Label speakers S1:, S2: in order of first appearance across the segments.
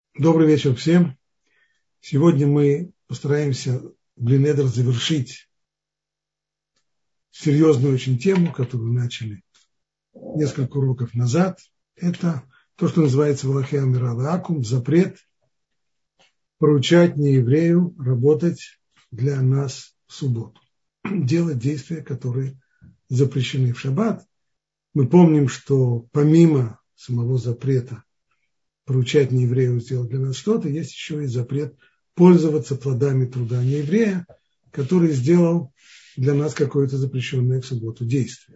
S1: Добрый вечер всем. Сегодня мы постараемся Блин Эдер завершить серьезную очень тему, которую начали несколько уроков назад. Это то, что называется в Алахе Амирал Акум, запрет поручать нееврею работать для нас в субботу, делать действия, которые запрещены в шаббат. Мы помним, что помимо самого запрета поручать нееврею сделать для нас что-то, есть еще и запрет пользоваться плодами труда нееврея, который сделал для нас какое-то запрещенное в субботу действие.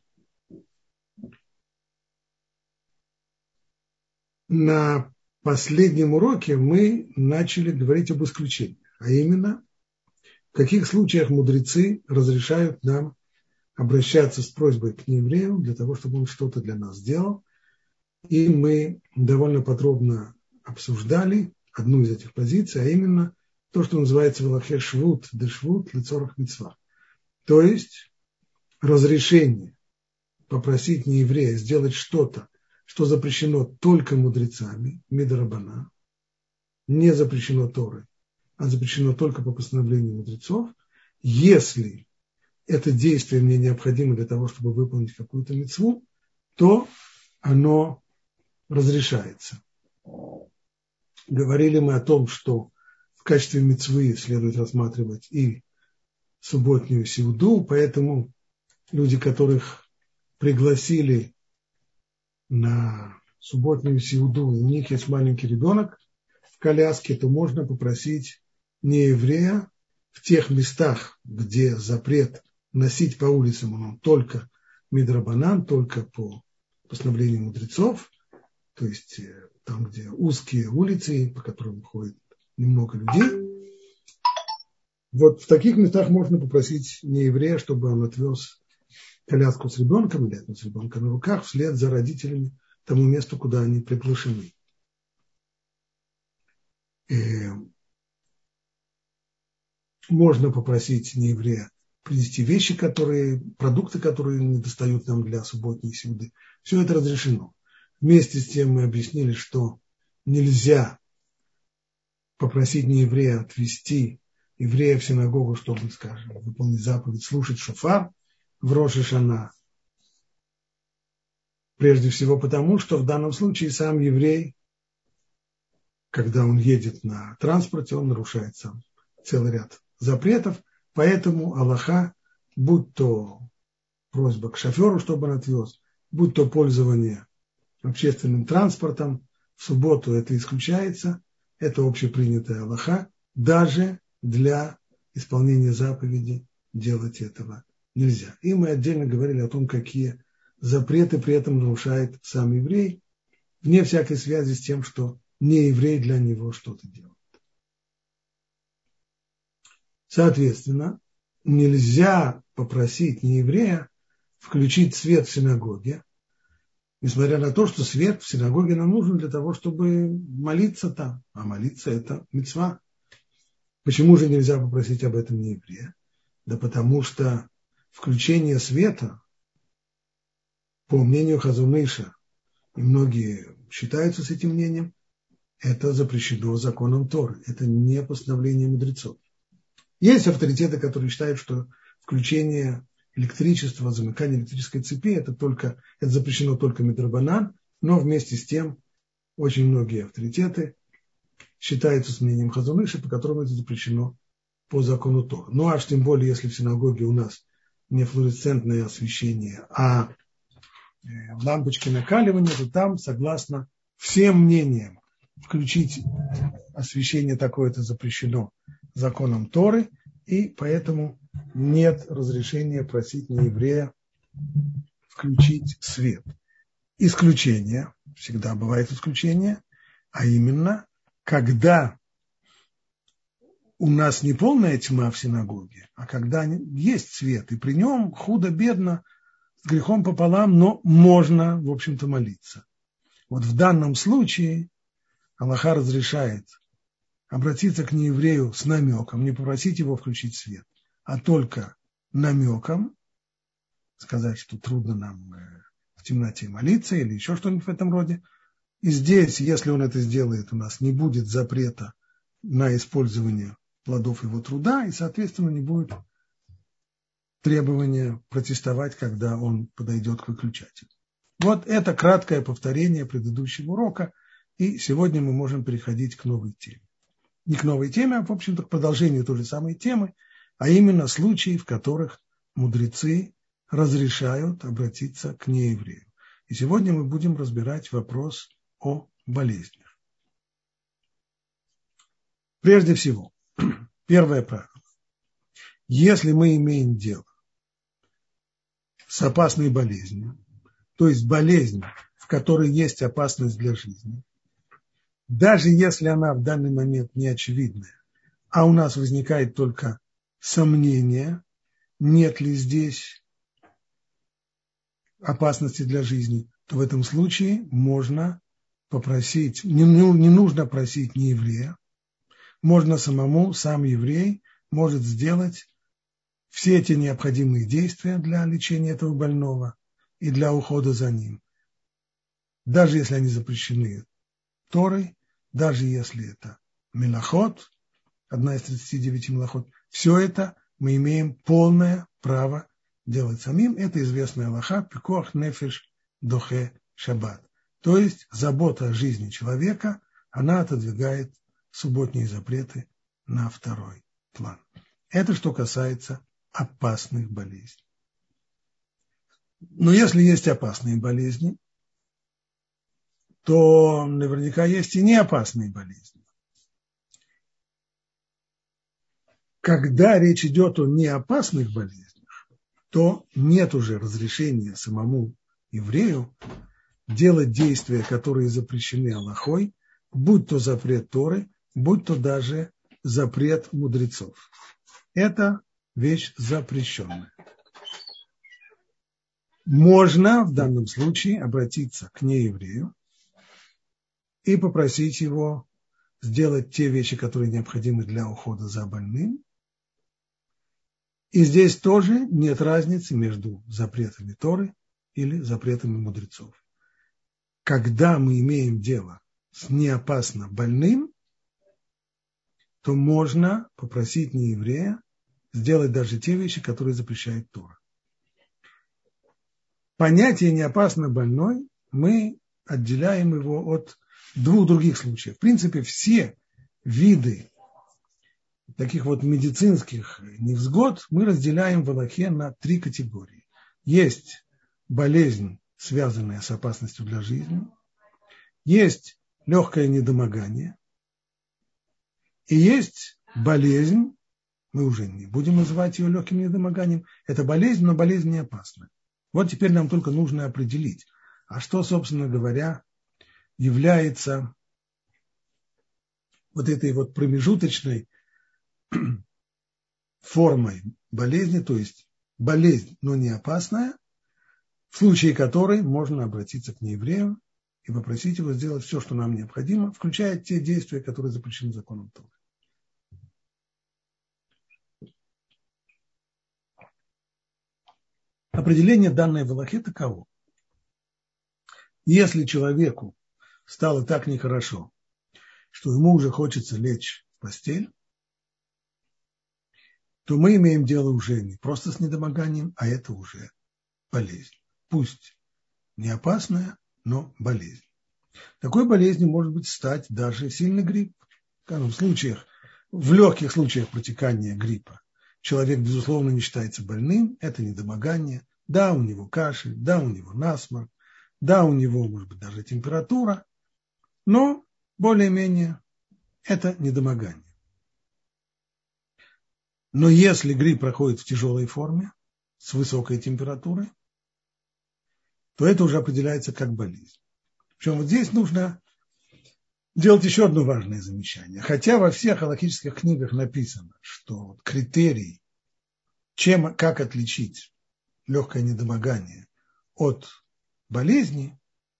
S1: На последнем уроке мы начали говорить об исключениях, а именно, в каких случаях мудрецы разрешают нам обращаться с просьбой к нееврею для того, чтобы он что-то для нас сделал. И мы довольно подробно обсуждали одну из этих позиций, а именно то, что называется в Алахе швут дешвут лецорах мицва. То есть разрешение попросить нееврея сделать что-то, что запрещено только мудрецами, мидрабана, не запрещено Торой, а запрещено только по постановлению мудрецов, если это действие мне необходимо для того, чтобы выполнить какую-то мицву, то оно разрешается. Говорили мы о том, что в качестве мицвы следует рассматривать и субботнюю сеуду, поэтому люди, которых пригласили на субботнюю сеуду, у них есть маленький ребенок в коляске, то можно попросить нееврея в тех местах, где запрет носить по улицам он только мидрабанан, только по постановлению мудрецов, то есть там, где узкие улицы, по которым ходит немного людей. Вот в таких местах можно попросить нееврея, чтобы он отвез коляску с ребенком или с ребенком на руках вслед за родителями к тому месту, куда они приглашены. Можно попросить нееврея принести вещи, продукты, которые не достают нам для субботней сеуды. Все это разрешено. Вместе с тем мы объяснили, что нельзя попросить нееврея отвести еврея в синагогу, чтобы, скажем, выполнить заповедь слушать шофар в Рош ха-Шана. Прежде всего потому, что в данном случае сам еврей, когда он едет на транспорте, он нарушает сам целый ряд запретов. Поэтому алаха, будь то просьба к шоферу, чтобы он отвез, будь то пользование общественным транспортом, в субботу это исключается. Это общепринятая алаха. Даже для исполнения заповеди делать этого нельзя. И мы отдельно говорили о том, какие запреты при этом нарушает сам еврей, вне всякой связи с тем, что не еврей для него что-то делает. Соответственно, нельзя попросить нееврея включить свет в синагоге, несмотря на то, что свет в синагоге нам нужен для того, чтобы молиться там. А молиться – это мицва. Почему же нельзя попросить об этом нееврея? Да потому что включение света, по мнению Хазон Иша, и многие считаются с этим мнением, это запрещено законом Торы. Это не постановление мудрецов. Есть авторитеты, которые считают, что включение электричества, замыкание электрической цепи, это запрещено только мидрабанан, но вместе с тем очень многие авторитеты считаются с мнением Хазон Иша, по которому это запрещено по закону Тора. Ну аж тем более, если в синагоге у нас не флуоресцентное освещение, а лампочки накаливания, то там, согласно всем мнениям, включить освещение такое-то запрещено законом Торы, и поэтому нет разрешения просить нееврея включить свет. Исключение, всегда бывает исключение, а именно, когда у нас не полная тьма в синагоге, а когда есть свет, и при нем худо-бедно, с грехом пополам, но можно, в общем-то, молиться. Вот в данном случае алаха разрешает обратиться к нееврею с намеком, не попросить его включить свет, а только намеком сказать, что трудно нам в темноте молиться или еще что-нибудь в этом роде, И здесь, если он это сделает, у нас не будет запрета на использование плодов его труда, и, соответственно, не будет требования протестовать, когда он подойдет к выключателю. Вот это краткое повторение предыдущего урока, и сегодня мы можем переходить к новой теме. Не к новой теме, а, в общем-то, к продолжению той же самой темы, а именно случаи, в которых мудрецы разрешают обратиться к нееврею. И сегодня мы будем разбирать вопрос о болезнях. Прежде всего, первое правило. Если мы имеем дело с опасной болезнью, то есть болезнь, в которой есть опасность для жизни, даже если она в данный момент не очевидная, а у нас возникает только сомнение, нет ли здесь опасности для жизни, то в этом случае можно попросить, не нужно просить нееврея, можно сам еврей может сделать все эти необходимые действия для лечения этого больного и для ухода за ним, даже если они запрещены Торой, даже если это мелахот, одна из 39 мелахот, все это мы имеем полное право делать самим. Это известная алаха пикуах нефеш дохе шаббат. То есть забота о жизни человека, она отодвигает субботние запреты на второй план. Это что касается опасных болезней. Но если есть опасные болезни, то наверняка есть и неопасные болезни. Когда речь идет о неопасных болезнях, то нет уже разрешения самому еврею делать действия, которые запрещены алахой, будь то запрет Торы, будь то даже запрет мудрецов. Это вещь запрещенная. Можно в данном случае обратиться к нееврею и попросить его сделать те вещи, которые необходимы для ухода за больным. И здесь тоже нет разницы между запретами Торы или запретами мудрецов. Когда мы имеем дело с неопасно больным, то можно попросить нееврея сделать даже те вещи, которые запрещает Тора. Понятие неопасно больной, мы отделяем его от двух других случаев. В принципе, все виды таких вот медицинских невзгод мы разделяем в алахе на три категории. Есть болезнь, связанная с опасностью для жизни, есть легкое недомогание, и есть болезнь, мы уже не будем называть ее легким недомоганием, это болезнь, но болезнь не опасная. Вот теперь нам только нужно определить, а что, собственно говоря, является вот этой вот промежуточной формой болезни, то есть болезнь, но не опасная, в случае которой можно обратиться к нееврею и попросить его сделать все, что нам необходимо, включая те действия, которые запрещены законом Торы. Определение, данное в алахе, таково. Если человеку стало так нехорошо, что ему уже хочется лечь в постель, то мы имеем дело уже не просто с недомоганием, а это уже болезнь. Пусть не опасная, но болезнь. Такой болезнью может быть стать даже сильный грипп. В легких случаях протекания гриппа человек, безусловно, не считается больным, это недомогание. Да, у него кашель, да, у него насморк, да, у него, может быть, даже температура, но более-менее это недомогание. Но если грипп проходит в тяжелой форме, с высокой температурой, то это уже определяется как болезнь. Причем вот здесь нужно делать еще одно важное замечание. Хотя во всех алахических книгах написано, что критерий, как отличить легкое недомогание от болезни,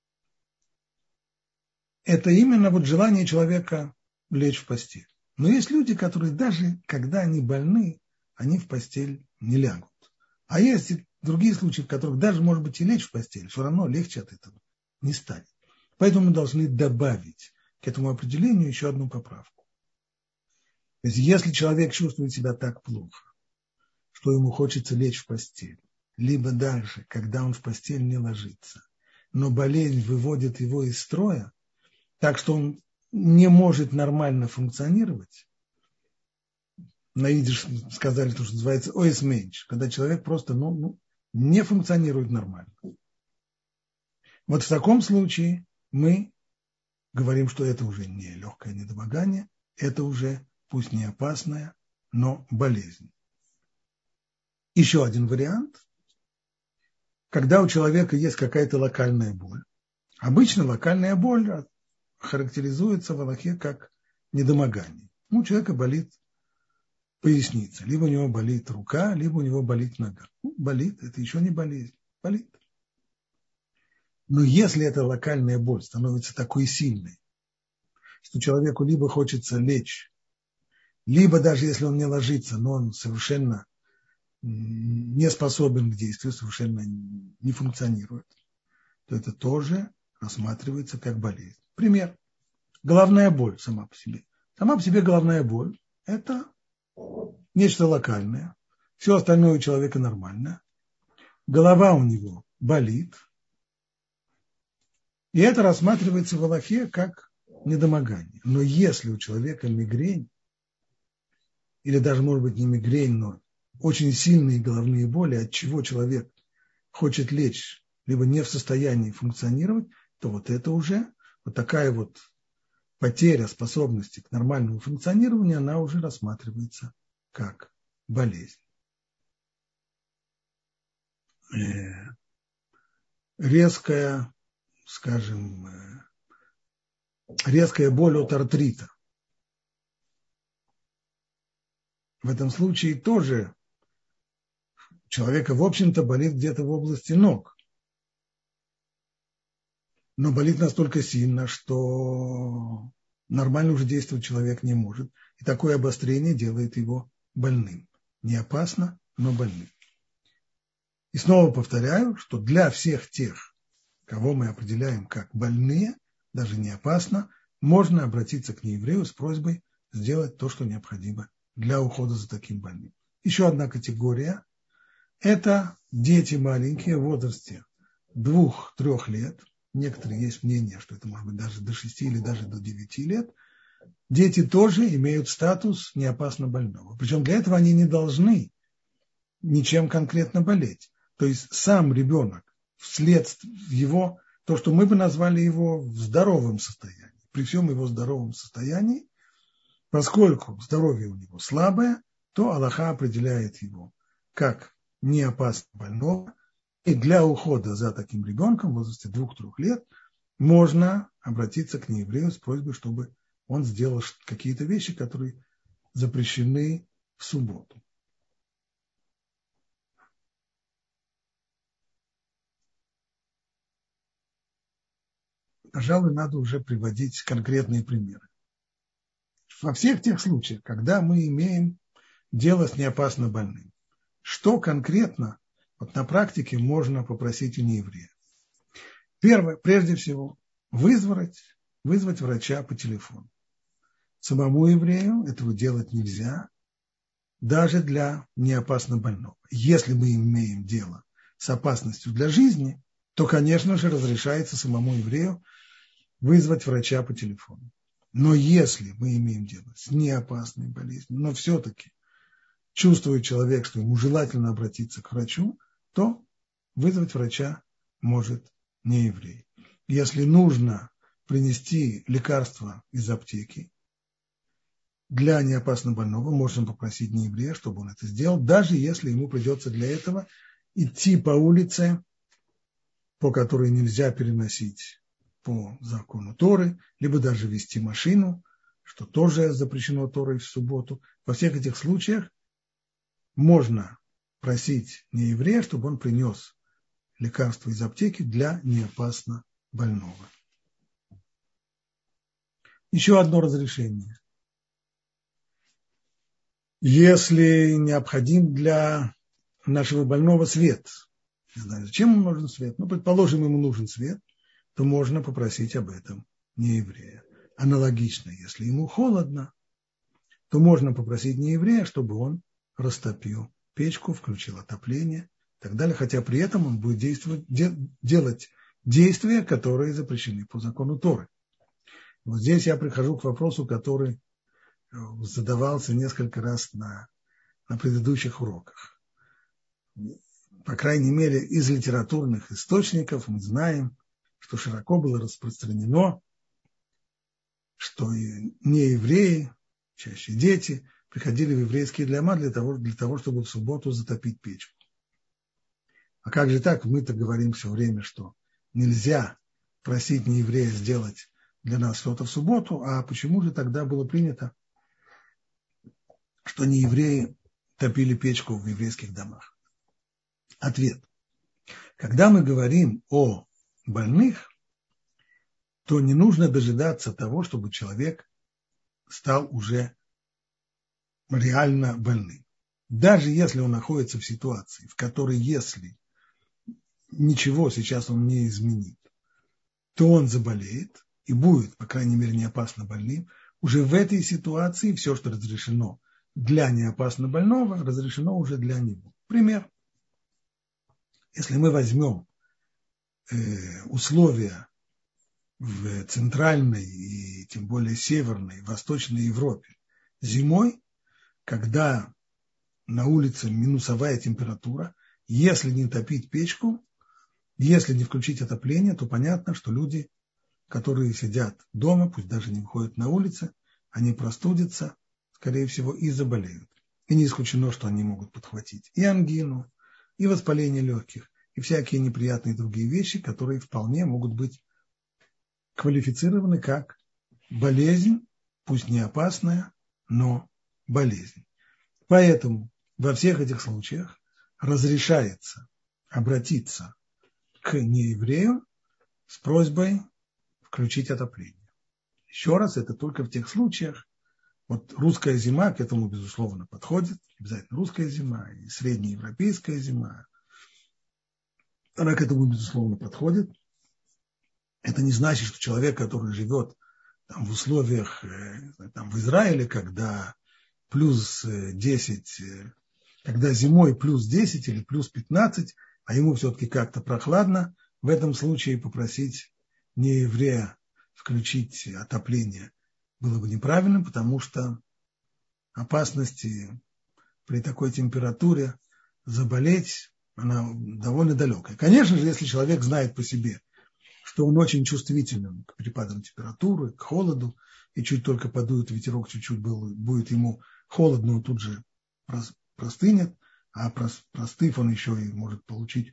S1: это именно вот желание человека лечь в постель. Но есть люди, которые даже когда они больны, они в постель не лягут. А есть и другие случаи, в которых даже, может быть, и лечь в постель, все равно легче от этого не станет. Поэтому мы должны добавить к этому определению еще одну поправку. То есть если человек чувствует себя так плохо, что ему хочется лечь в постель, либо даже, когда он в постель не ложится, но болезнь выводит его из строя, так что он не может нормально функционировать, на идиш сказали то, что называется ойсменч, когда человек просто не функционирует нормально. Вот в таком случае мы говорим, что это уже не легкое недомогание, это уже, пусть не опасная, но болезнь. Еще один вариант, когда у человека есть какая-то локальная боль. Обычно локальная боль характеризуется в Алахе как недомогание. У человека болит поясница, либо у него болит рука, либо у него болит нога. Болит, это еще не болезнь, болит. Но если эта локальная боль становится такой сильной, что человеку либо хочется лечь, либо даже если он не ложится, но он совершенно не способен к действию, совершенно не функционирует, то это тоже рассматривается как болезнь. Пример. Головная боль сама по себе. Сама по себе головная боль – это нечто локальное. Все остальное у человека нормально. Голова у него болит. И это рассматривается в Алахе как недомогание. Но если у человека мигрень, или даже, может быть, не мигрень, но очень сильные головные боли, от чего человек хочет лечь, либо не в состоянии функционировать, то вот это уже, вот такая вот потеря способности к нормальному функционированию, она уже рассматривается как болезнь. Резкая, скажем, резкая боль от артрита. В этом случае тоже у человека, в общем-то, болит где-то в области ног. Но болит настолько сильно, что нормально уже действовать человек не может. И такое обострение делает его больным. Не опасно, но больным. И снова повторяю, что для всех тех, кого мы определяем как больные, даже не опасно, можно обратиться к нееврею с просьбой сделать то, что необходимо для ухода за таким больным. Еще одна категория – это дети маленькие в возрасте 2-3 лет. Некоторые есть мнение, что это может быть даже до 6 или даже до 9 лет. Дети тоже имеют статус неопасно больного. Причем для этого они не должны ничем конкретно болеть. То есть сам ребенок вследствие его, то, что мы бы назвали его в здоровом состоянии, при всем его здоровом состоянии, поскольку здоровье у него слабое, то Алаха определяет его как неопасно больного. И для ухода за таким ребенком в возрасте 2-3 лет можно обратиться к нееврею с просьбой, чтобы он сделал какие-то вещи, которые запрещены в субботу. Пожалуй, надо уже приводить конкретные примеры. Во всех тех случаях, когда мы имеем дело с неопасно больным, что конкретно вот на практике можно попросить у нееврея? Первое, прежде всего, вызвать врача по телефону. Самому еврею этого делать нельзя, даже для неопасно больного. Если мы имеем дело с опасностью для жизни, то, конечно же, разрешается самому еврею вызвать врача по телефону. Но если мы имеем дело с неопасной болезнью, но все-таки чувствует человек, что ему желательно обратиться к врачу, то вызвать врача может не еврей. Если нужно принести лекарство из аптеки для неопасно больного, можно попросить нееврея, чтобы он это сделал, даже если ему придется для этого идти по улице, по которой нельзя переносить по закону Торы, либо даже вести машину, что тоже запрещено Торой в субботу. Во всех этих случаях можно просить нееврея, чтобы он принес лекарство из аптеки для неопасно больного. Еще одно разрешение. Если необходим для нашего больного свет, не знаю, зачем ему нужен свет, но, предположим, ему нужен свет, то можно попросить об этом нееврея. Аналогично, если ему холодно, то можно попросить нееврея, чтобы он растопил печку, включил отопление и так далее, хотя при этом он будет делать действия, которые запрещены по закону Торы. Вот здесь я прихожу к вопросу, который задавался несколько раз на предыдущих уроках. По крайней мере, из литературных источников мы знаем, что широко было распространено, что и неевреи, чаще дети, приходили в еврейские дома для того, чтобы в субботу затопить печку. А как же так? Мы-то говорим все время, что нельзя просить нееврея сделать для нас что-то в субботу, а почему же тогда было принято, что неевреи топили печку в еврейских домах? Ответ. Когда мы говорим о больных, то не нужно дожидаться того, чтобы человек стал уже реально больным. Даже если он находится в ситуации, в которой, если ничего сейчас он не изменит, то он заболеет и будет, по крайней мере, не опасно больным, уже в этой ситуации все, что разрешено для неопасно больного, разрешено уже для него. Пример. Если мы возьмем условия в центральной и тем более северной, восточной Европе зимой, когда на улице минусовая температура, если не топить печку, если не включить отопление, то понятно, что люди, которые сидят дома, пусть даже не выходят на улицу, они простудятся, скорее всего, и заболеют. И не исключено, что они могут подхватить и ангину, и воспаление легких, и всякие неприятные другие вещи, которые вполне могут быть квалифицированы как болезнь, пусть не опасная, но болезнь. Поэтому во всех этих случаях разрешается обратиться к нееврею с просьбой включить отопление. Еще раз, это только в тех случаях, вот русская зима к этому, безусловно, подходит, обязательно русская зима и среднеевропейская зима, она к этому, безусловно, подходит. Это не значит, что человек, который живет там, в условиях там, в Израиле, когда плюс 10, когда зимой плюс 10 или плюс 15, а ему все-таки как-то прохладно, в этом случае попросить нееврея включить отопление было бы неправильным, потому что опасности при такой температуре заболеть, она довольно далекая. Конечно же, если человек знает по себе, что он очень чувствителен к перепадам температуры, к холоду, и чуть только подует ветерок, чуть-чуть будет ему холодно, он тут же простынет, а простыв он еще и может получить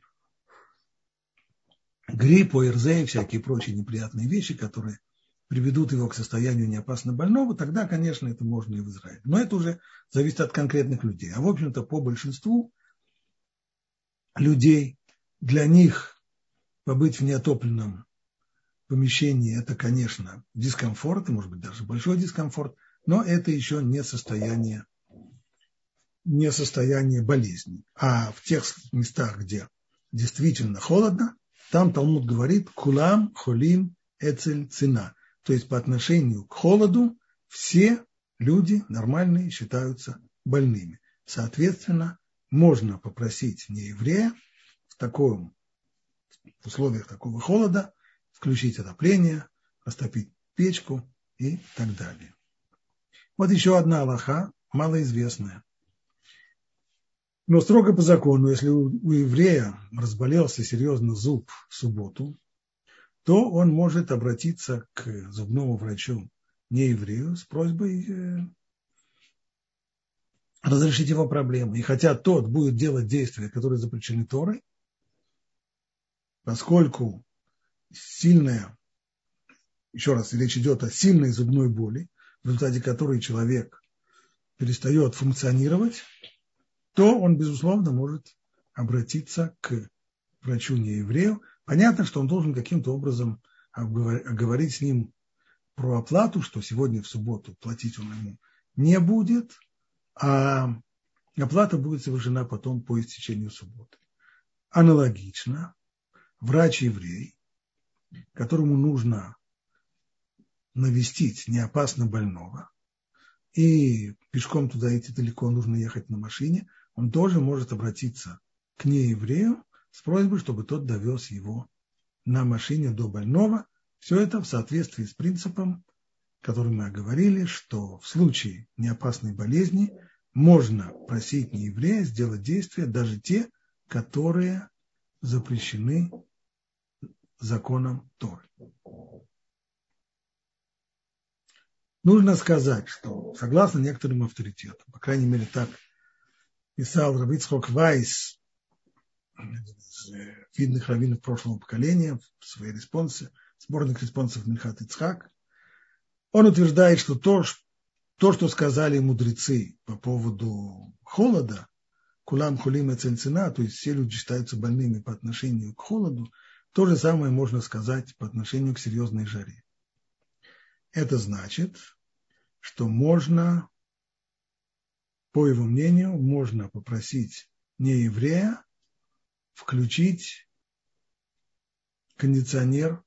S1: грипп, ОРЗ и всякие прочие неприятные вещи, которые приведут его к состоянию неопасно больного, тогда, конечно, это можно и в Израиле. Но это уже зависит от конкретных людей. А в общем-то, по большинству людей, для них побыть в неотопленном помещении – это, конечно, дискомфорт, и, может быть, даже большой дискомфорт, но это еще не состояние болезни. А в тех местах, где действительно холодно, там Талмуд говорит «кулам холим эцель цина». То есть по отношению к холоду все люди нормальные считаются больными. Соответственно, можно попросить нееврея в условиях такого холода включить отопление, растопить печку и так далее. Вот еще одна алаха, малоизвестная. Но строго по закону, если у еврея разболелся серьезно зуб в субботу, то он может обратиться к зубному врачу нееврею с просьбой разрешить его проблемы. И хотя тот будет делать действия, которые запрещены Торой, поскольку сильная, еще раз, речь идет о сильной зубной боли, в результате которой человек перестает функционировать, то он, безусловно, может обратиться к врачу-нееврею. Понятно, что он должен каким-то образом оговорить с ним про оплату, что сегодня в субботу платить он ему не будет, а оплата будет совершена потом по истечению субботы. Аналогично, врач-еврей которому нужно навестить неопасно больного, и пешком туда идти далеко, нужно ехать на машине, он тоже может обратиться к нееврею с просьбой, чтобы тот довез его на машине до больного. Все это в соответствии с принципом, который мы оговорили, что в случае неопасной болезни можно просить нееврея сделать действия, даже те, которые запрещены законом Торы. Нужно сказать, что согласно некоторым авторитетам, по крайней мере так писал рав Ицхок Вайс, из видных раввинов прошлого поколения, в своей респонсе, сборник респонсов Минхат Ицхак, он утверждает, что то, что сказали мудрецы по поводу холода, кулам хулим и цельцина, то есть все люди считаются больными по отношению к холоду, то же самое можно сказать по отношению к серьезной жаре. Это значит, что можно, по его мнению, можно попросить нееврея включить кондиционер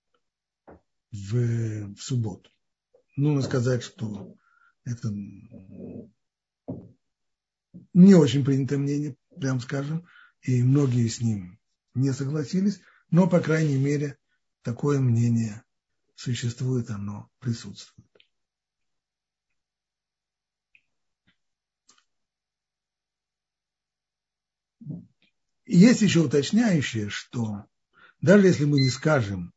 S1: в субботу. Нужно сказать, что это не очень принятое мнение, прям скажем, и многие с ним не согласились, но, по крайней мере, такое мнение существует, оно присутствует. И есть еще уточняющее, что даже если мы не скажем,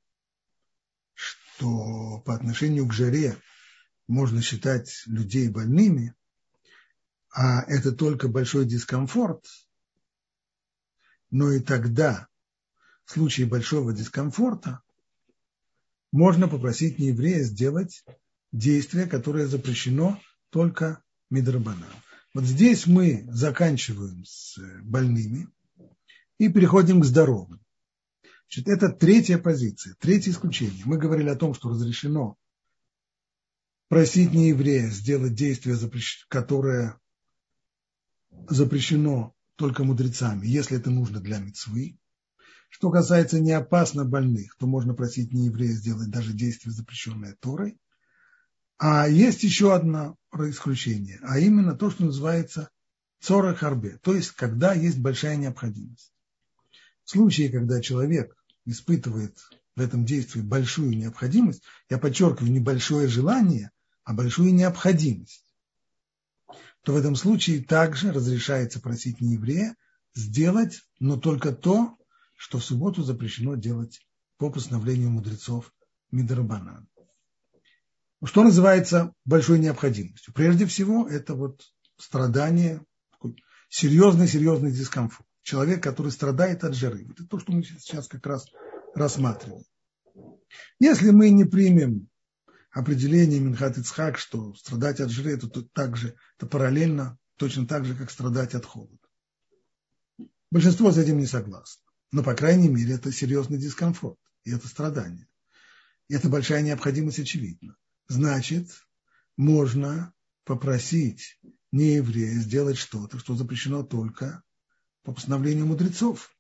S1: что по отношению к жаре можно считать людей больными, а это только большой дискомфорт, но и тогда, в случае большого дискомфорта, можно попросить нееврея сделать действие, которое запрещено только мидрабанан. Вот здесь мы заканчиваем с больными и переходим к здоровым. Значит, это третья позиция, третье исключение. Мы говорили о том, что разрешено просить нееврея сделать действие, которое запрещено только мудрецами, если это нужно для мицвы. Что касается неопасно больных, то можно просить нееврея сделать даже действие, запрещенное Торой. А есть еще одно исключение, а именно то, что называется цорах арбе, то есть когда есть большая необходимость. В случае, когда человек испытывает в этом действии большую необходимость, я подчеркиваю, не большое желание, а большую необходимость, то в этом случае также разрешается просить нееврея сделать, но только то, что в субботу запрещено делать по постановлению мудрецов мидрабанан. Что называется большой необходимостью? Прежде всего, это вот страдание, серьезный дискомфорт. Человек, который страдает от жары. Это то, что мы сейчас как раз рассматриваем. Если мы не примем определение Минхат Ицхак, что страдать от жары это параллельно, точно так же, как страдать от холода. Большинство с этим не согласно. Но, по крайней мере, это серьезный дискомфорт, и это страдание. И это большая необходимость, очевидна. Значит, можно попросить нееврея сделать что-то, что запрещено только по постановлению мудрецов.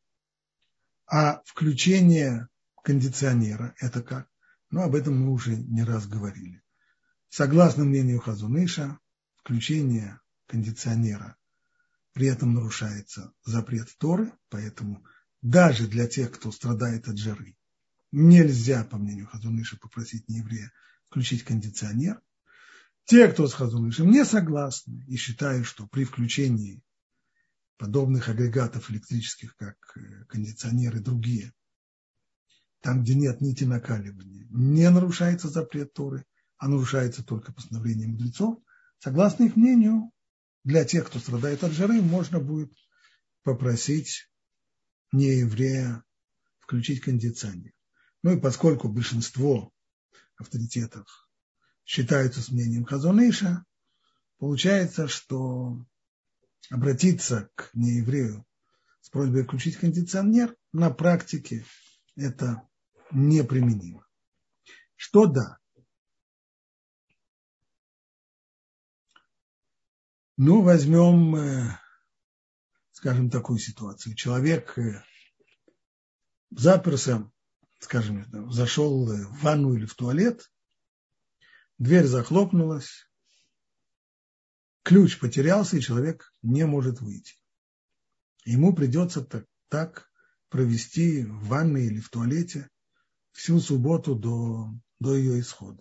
S1: А включение кондиционера – это как? Ну, об этом мы уже не раз говорили. Согласно мнению Хазон Иша, включение кондиционера при этом нарушается запрет Торы, поэтому даже для тех, кто страдает от жары, нельзя, по мнению Хазон Иша, попросить нееврея включить кондиционер. Те, кто с Хазон Ишем не согласны и считают, что при включении подобных агрегатов электрических, как кондиционеры и другие, там, где нет нити накаливания, не нарушается запрет Торы, а нарушается только постановление мудрецов, согласно их мнению, для тех, кто страдает от жары, можно будет попросить нееврея включить кондиционер. Ну и поскольку большинство авторитетов считаются с мнением Хазон Иша, получается, что обратиться к нееврею с просьбой включить кондиционер на практике это неприменимо. Что да? Ну, возьмем, скажем, такую ситуацию. Человек заперся скажем, зашел в ванну или в туалет, дверь захлопнулась, ключ потерялся, и человек не может выйти. Ему придется так провести в ванной или в туалете всю субботу до ее исхода.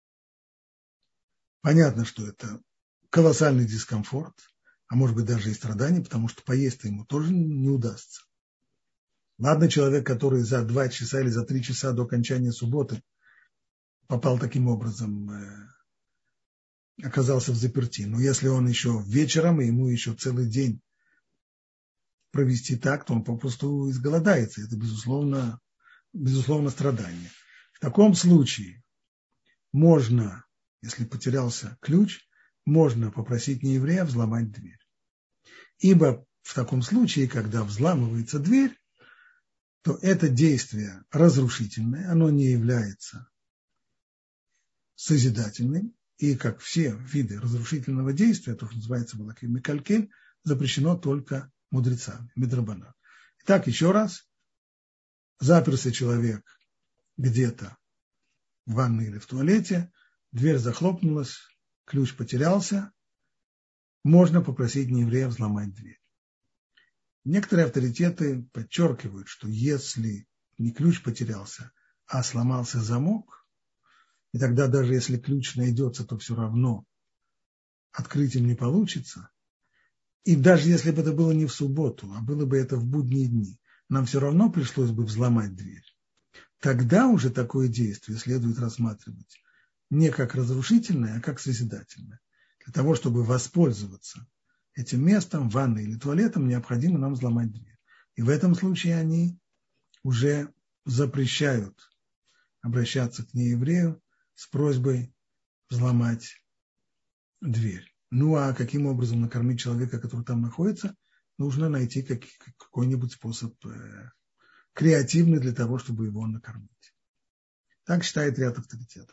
S1: Понятно, что это колоссальный дискомфорт, а может быть даже и страдания, потому что поесть-то ему тоже не удастся. Ладно, человек, который за 2 часа или за 3 часа до окончания субботы попал таким образом, оказался в заперти. Но если он еще вечером, и ему еще целый день провести так, то он попросту изголодается. Это, безусловно, страдание. В таком случае можно, если потерялся ключ, можно попросить нееврея взломать дверь. Ибо в таком случае, когда взламывается дверь, то это действие разрушительное, оно не является созидательным, и как все виды разрушительного действия, то, что называется балаким и калькель, запрещено только мудрецами, мидрабанан. Итак, еще раз, заперся человек где-то в ванной или в туалете, дверь захлопнулась, ключ потерялся, можно попросить нееврея взломать дверь. Некоторые авторитеты подчеркивают, что если не ключ потерялся, а сломался замок, и тогда даже если ключ найдется, то все равно открыть им не получится. И даже если бы это было не в субботу, а было бы это в будние дни, нам все равно пришлось бы взломать дверь. Тогда уже такое действие следует рассматривать не как разрушительное, а как созидательное. Для того, чтобы воспользоваться этим местом, ванной или туалетом, необходимо нам взломать дверь. И в этом случае они уже запрещают обращаться к нееврею с просьбой взломать дверь. Ну а каким образом накормить человека, который там находится, нужно найти какой-нибудь способ креативный для того, чтобы его накормить. Так считает ряд авторитетов.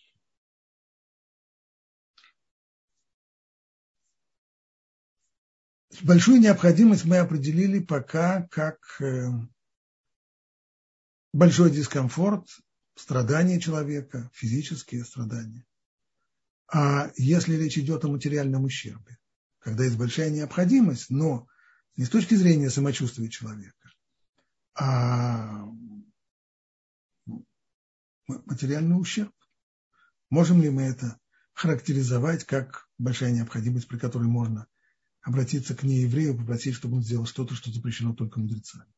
S1: Большую необходимость мы определили пока как большой дискомфорт, страдания человека, физические страдания. А если речь идет о материальном ущербе, когда есть большая необходимость, но не с точки зрения самочувствия человека, а материальный ущерб, можем ли мы это характеризовать как большая необходимость, при которой можно обратиться к нееврею, попросить, чтобы он сделал что-то, что запрещено только мудрецами.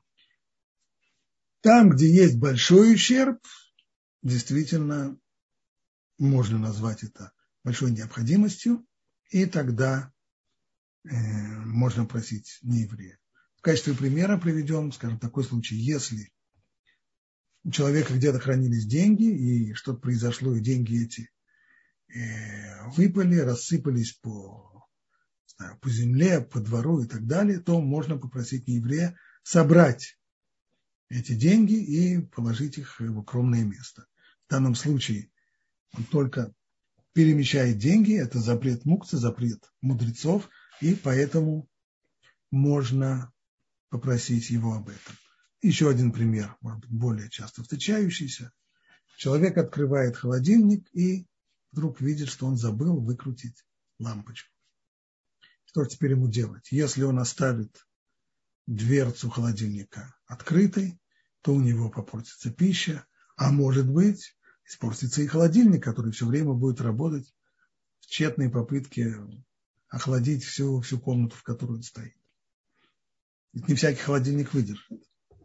S1: Там, где есть большой ущерб, действительно можно назвать это большой необходимостью, и тогда можно просить нееврея. В качестве примера приведем, скажем, такой случай, если у человека где-то хранились деньги, и что-то произошло, и деньги эти выпали, рассыпались по земле, по двору и так далее, то можно попросить нееврея собрать эти деньги и положить их в укромное место. В данном случае он только перемещает деньги, это запрет мукцы, запрет мудрецов, и поэтому можно попросить его об этом. Еще один пример, может быть, более часто встречающийся. Человек открывает холодильник и вдруг видит, что он забыл выкрутить лампочку. Что же теперь ему делать? Если он оставит дверцу холодильника открытой, то у него попортится пища, а может быть, испортится и холодильник, который все время будет работать в тщетной попытке охладить всю комнату, в которой он стоит. Ведь не всякий холодильник выдержит.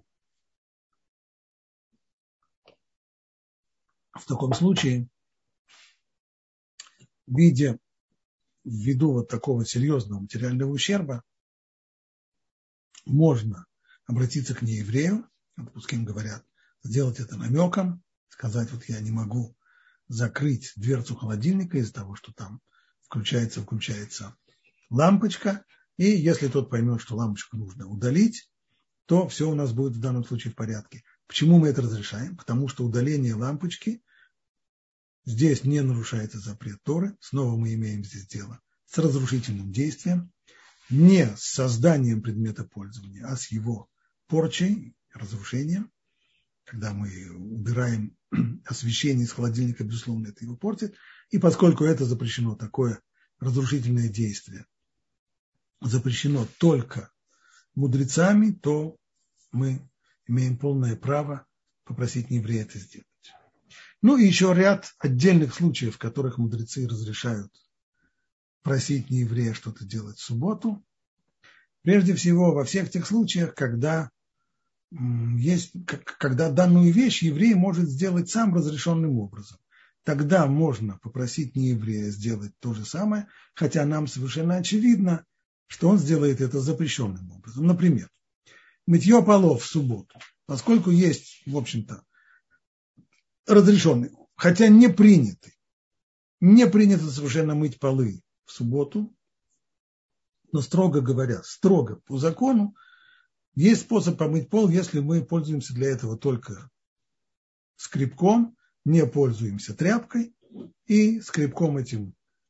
S1: В таком случае, ввиду вот такого серьезного материального ущерба, можно обратиться к нееврею, пускай им говорят, сделать это намеком, сказать, вот я не могу закрыть дверцу холодильника из-за того, что там включается лампочка, и если тот поймет, что лампочку нужно удалить, то все у нас будет в данном случае в порядке. Почему мы это разрешаем? Потому что удаление лампочки здесь не нарушается запрет Торы, снова мы имеем здесь дело с разрушительным действием, не с созданием предмета пользования, а с его порчей, разрушением. когда мы убираем освещение из холодильника, безусловно, это его портит. И поскольку это запрещено, такое разрушительное действие запрещено только мудрецами, то мы имеем полное право попросить нееврея это сделать. Ну и еще ряд отдельных случаев, в которых мудрецы разрешают просить нееврея что-то делать в субботу. Прежде всего, во всех тех случаях, когда данную вещь еврей может сделать сам разрешенным образом. Тогда можно попросить нееврея сделать то же самое, хотя нам совершенно очевидно, что он сделает это запрещенным образом. Например, мытье полов в субботу, поскольку есть, в общем-то, разрешенный, хотя не принято совершенно мыть полы в субботу, но строго говоря, строго по закону, есть способ помыть пол, если мы пользуемся для этого только скребком, не пользуемся тряпкой, и скребком этим,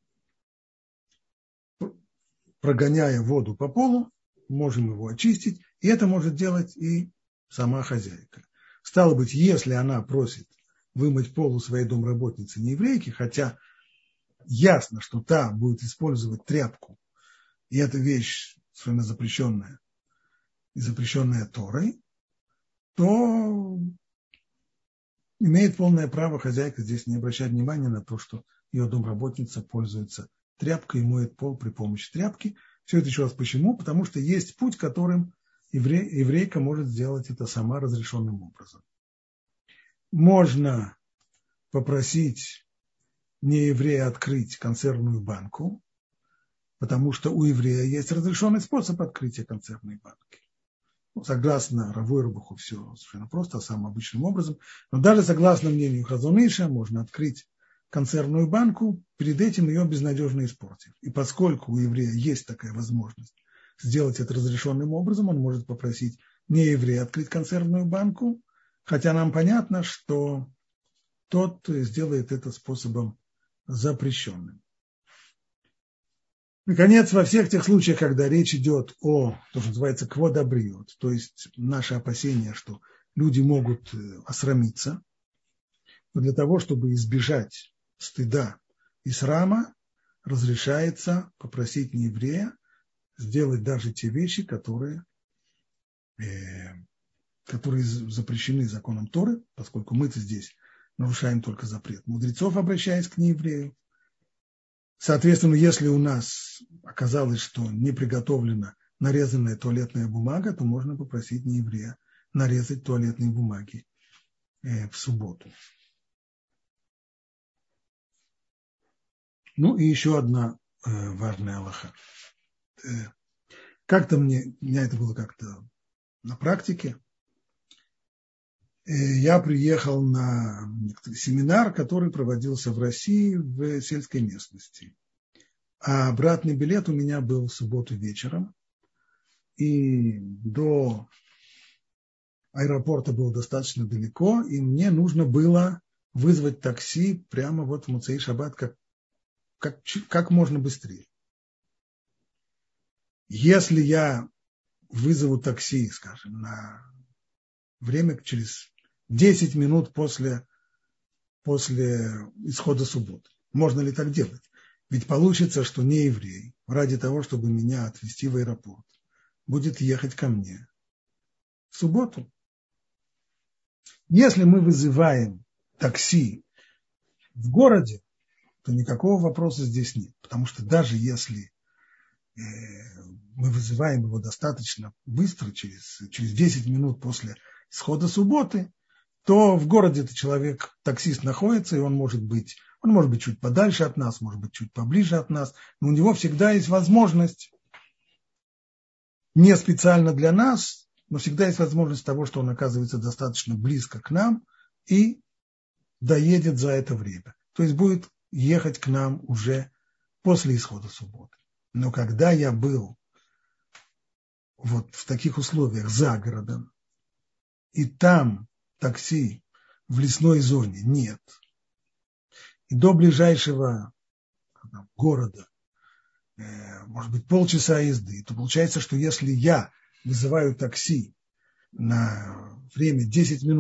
S1: прогоняя воду по полу, можем его очистить, и это может делать и сама хозяйка. Стало быть, если она просит вымыть пол у своей домработницы нееврейки, хотя ясно, что та будет использовать тряпку, и эта вещь совершенно запрещенная, и запрещенная Торой, то имеет полное право хозяйка здесь не обращать внимания на то, что ее домработница пользуется тряпкой и моет пол при помощи тряпки. Все это еще раз почему? Потому что есть путь, которым еврейка может сделать это сама разрешенным образом. Можно попросить нееврея открыть консервную банку, потому что у еврея есть разрешенный способ открытия консервной банки. Согласно Раву Ирбуху все совершенно просто, самым обычным образом. Но даже согласно мнению Хазон Иша, можно открыть консервную банку, перед этим ее безнадежно испортив. И поскольку у еврея есть такая возможность сделать это разрешенным образом, он может попросить нееврея открыть консервную банку, хотя нам понятно, что тот сделает это способом запрещенным. Наконец, во всех тех случаях, когда речь идет о, то, что называется, кводабриот, то есть наше опасение, что люди могут осрамиться, но для того, чтобы избежать стыда и срама, разрешается попросить нееврея сделать даже те вещи, которые запрещены законом Торы, поскольку мы-то здесь нарушаем только запрет мудрецов, обращаясь к нееврею. Соответственно, если у нас оказалось, что не приготовлена нарезанная туалетная бумага, то можно попросить нееврея нарезать туалетные бумаги в субботу. Ну и еще одна важная алаха. У меня это было как-то на практике. Я приехал на семинар, который проводился в России в сельской местности. А обратный билет у меня был в субботу вечером. И до аэропорта было достаточно далеко, и мне нужно было вызвать такси прямо вот в Муцей Шаббат как можно быстрее. Если я вызову такси, скажем, на время через 10 минут после исхода субботы. Можно ли так делать? Ведь получится, что нееврей, ради того, чтобы меня отвезти в аэропорт, будет ехать ко мне в субботу. Если мы вызываем такси в городе, то никакого вопроса здесь нет. Потому что даже если мы вызываем его достаточно быстро, через 10 минут после исхода субботы, то в городе этот человек, таксист, находится, и он может быть чуть подальше от нас, может быть чуть поближе от нас, но у него всегда есть возможность, не специально для нас, но всегда есть возможность того, что он оказывается достаточно близко к нам и доедет за это время. То есть будет ехать к нам уже после исхода субботы. Но когда я был вот в таких условиях за городом, и там такси в лесной зоне нет, и до ближайшего города, может быть, полчаса езды, то получается, что если я вызываю такси на время 10 минут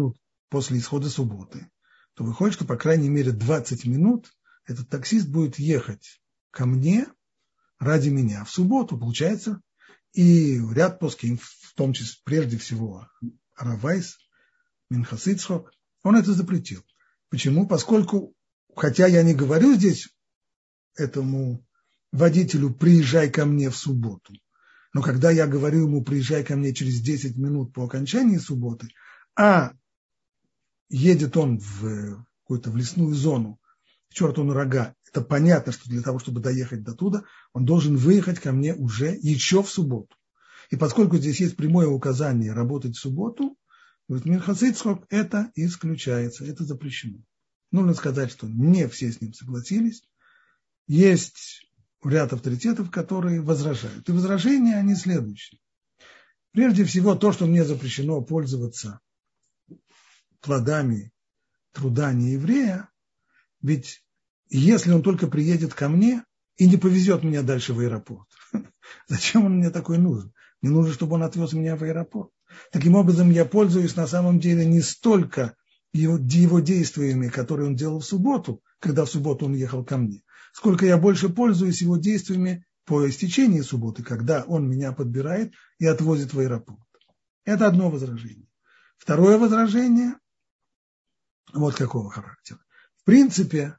S1: после исхода субботы, то выходит, что по крайней мере 20 минут этот таксист будет ехать ко мне ради меня в субботу, получается. И ряд поским, в том числе прежде всего Равайс, Минхас Ицхок, он это запретил. Почему? Поскольку, хотя я не говорю здесь этому водителю «приезжай ко мне в субботу», но когда я говорю ему «приезжай ко мне через 10 минут по окончании субботы», а едет он в какую-то в лесную зону, к черту на рога, это понятно, что для того, чтобы доехать до туда, он должен выехать ко мне уже еще в субботу. И поскольку здесь есть прямое указание работать в субботу, Минхас Ицхок это исключается, это запрещено. Нужно сказать, что не все с ним согласились. Есть ряд авторитетов, которые возражают. И возражения, они следующие. Прежде всего, то, что мне запрещено пользоваться плодами труда нееврея, ведь если он только приедет ко мне и не повезет меня дальше в аэропорт, зачем он мне такой нужен? Мне нужно, чтобы он отвез меня в аэропорт. Таким образом, я пользуюсь на самом деле не столько его действиями, которые он делал в субботу, когда в субботу он ехал ко мне, сколько я больше пользуюсь его действиями по истечении субботы, когда он меня подбирает и отвозит в аэропорт. Это одно возражение. Второе возражение вот какого характера. В принципе,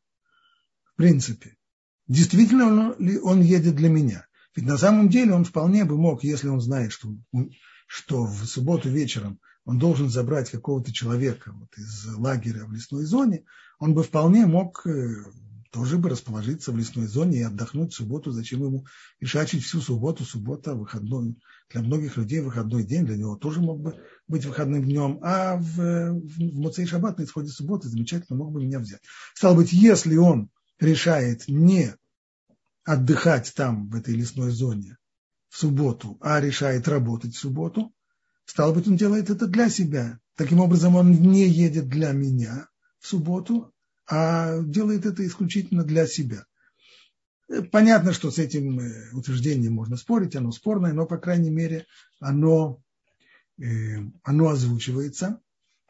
S1: действительно он едет для меня. Ведь на самом деле он вполне бы мог, если он знает, что в субботу вечером он должен забрать какого-то человека из лагеря в лесной зоне, он бы вполне мог тоже бы расположиться в лесной зоне и отдохнуть в субботу. Зачем ему ишачить всю субботу? Суббота выходной. Для многих людей выходной день, для него тоже мог бы быть выходным днем. А в Моцей Шаббат на исходе субботы замечательно мог бы меня взять. Стало быть, если он решает не отдыхать там, в этой лесной зоне, в субботу, а решает работать в субботу, стало быть, он делает это для себя. Таким образом, он не едет для меня в субботу, а делает это исключительно для себя. Понятно, что с этим утверждением можно спорить, оно спорное, но, по крайней мере, оно озвучивается.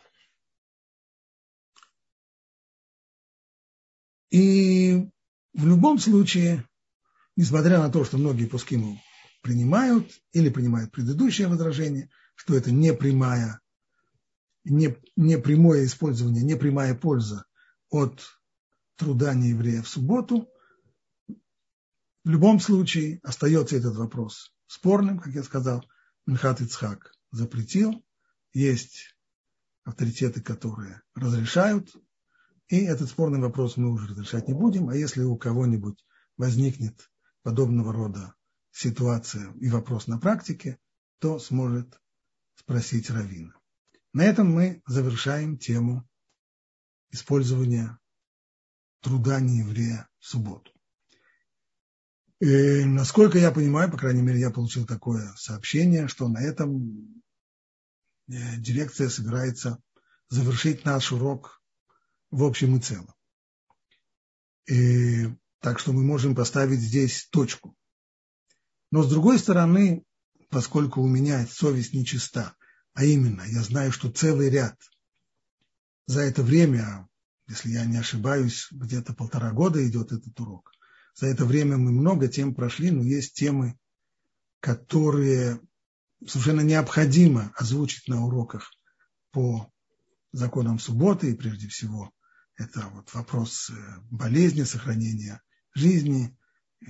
S1: И в любом случае, несмотря на то, что многие пуским принимают или принимают предыдущее возражение, что это не прямое использование, не прямая польза от труда нееврея в субботу, в любом случае остается этот вопрос спорным, как я сказал. Минхас Ицхак запретил, есть авторитеты, которые разрешают, и этот спорный вопрос мы уже разрешать не будем, а если у кого-нибудь возникнет подобного рода ситуация и вопрос на практике, то сможет спросить раввина. На этом мы завершаем тему использования труда нееврея в субботу. И, насколько я понимаю, по крайней мере, я получил такое сообщение, что на этом дирекция собирается завершить наш урок в общем и целом. И, так что мы можем поставить здесь точку. Но с другой стороны, поскольку у меня совесть нечиста, а именно я знаю, что целый ряд за это время, если я не ошибаюсь, где-то 1,5 года идет этот урок, за это время мы много тем прошли, но есть темы, которые совершенно необходимо озвучить на уроках по законам субботы, и прежде всего это вот вопрос болезни, сохранения жизни,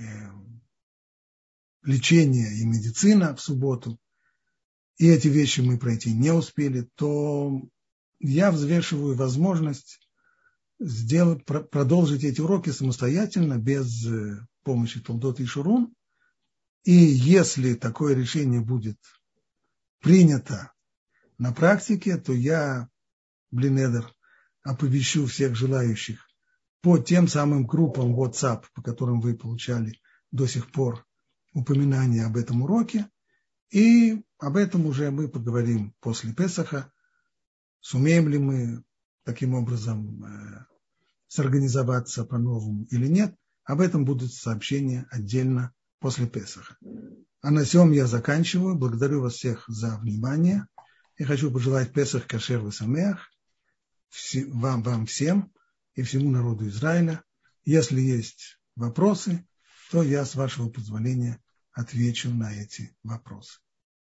S1: лечения и медицина в субботу, и эти вещи мы пройти не успели, то я взвешиваю возможность продолжить эти уроки самостоятельно, без помощи Толдот и Шурун. И если такое решение будет принято на практике, то я, Блинедер, оповещу всех желающих по тем самым группам WhatsApp, по которым вы получали до сих пор упоминания об этом уроке. И об этом уже мы поговорим после Песаха. Сумеем ли мы таким образом сорганизоваться по-новому или нет, об этом будут сообщения отдельно после Песаха. А на сём я заканчиваю. Благодарю вас всех за внимание. Я хочу пожелать Песах кашер весамеах. вам всем и всему народу Израиля. Если есть вопросы, то я, с вашего позволения, отвечу на эти вопросы.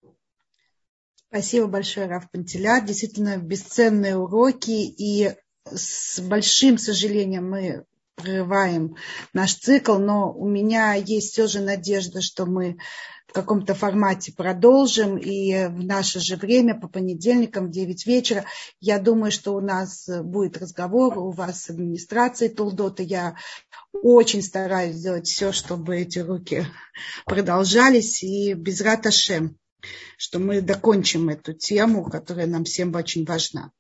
S2: Спасибо большое, Рав Пантелят. Действительно, бесценные уроки. И с большим сожалением мы прерываем наш цикл, но у меня есть все же надежда, что мы в каком-то формате продолжим. И в наше же время, по понедельникам, в 9 вечера, я думаю, что у нас будет разговор, у вас с администрацией Толдота. Я очень стараюсь сделать все, чтобы эти уроки продолжались. И безрат Ашем, что мы докончим эту тему, которая нам всем очень важна.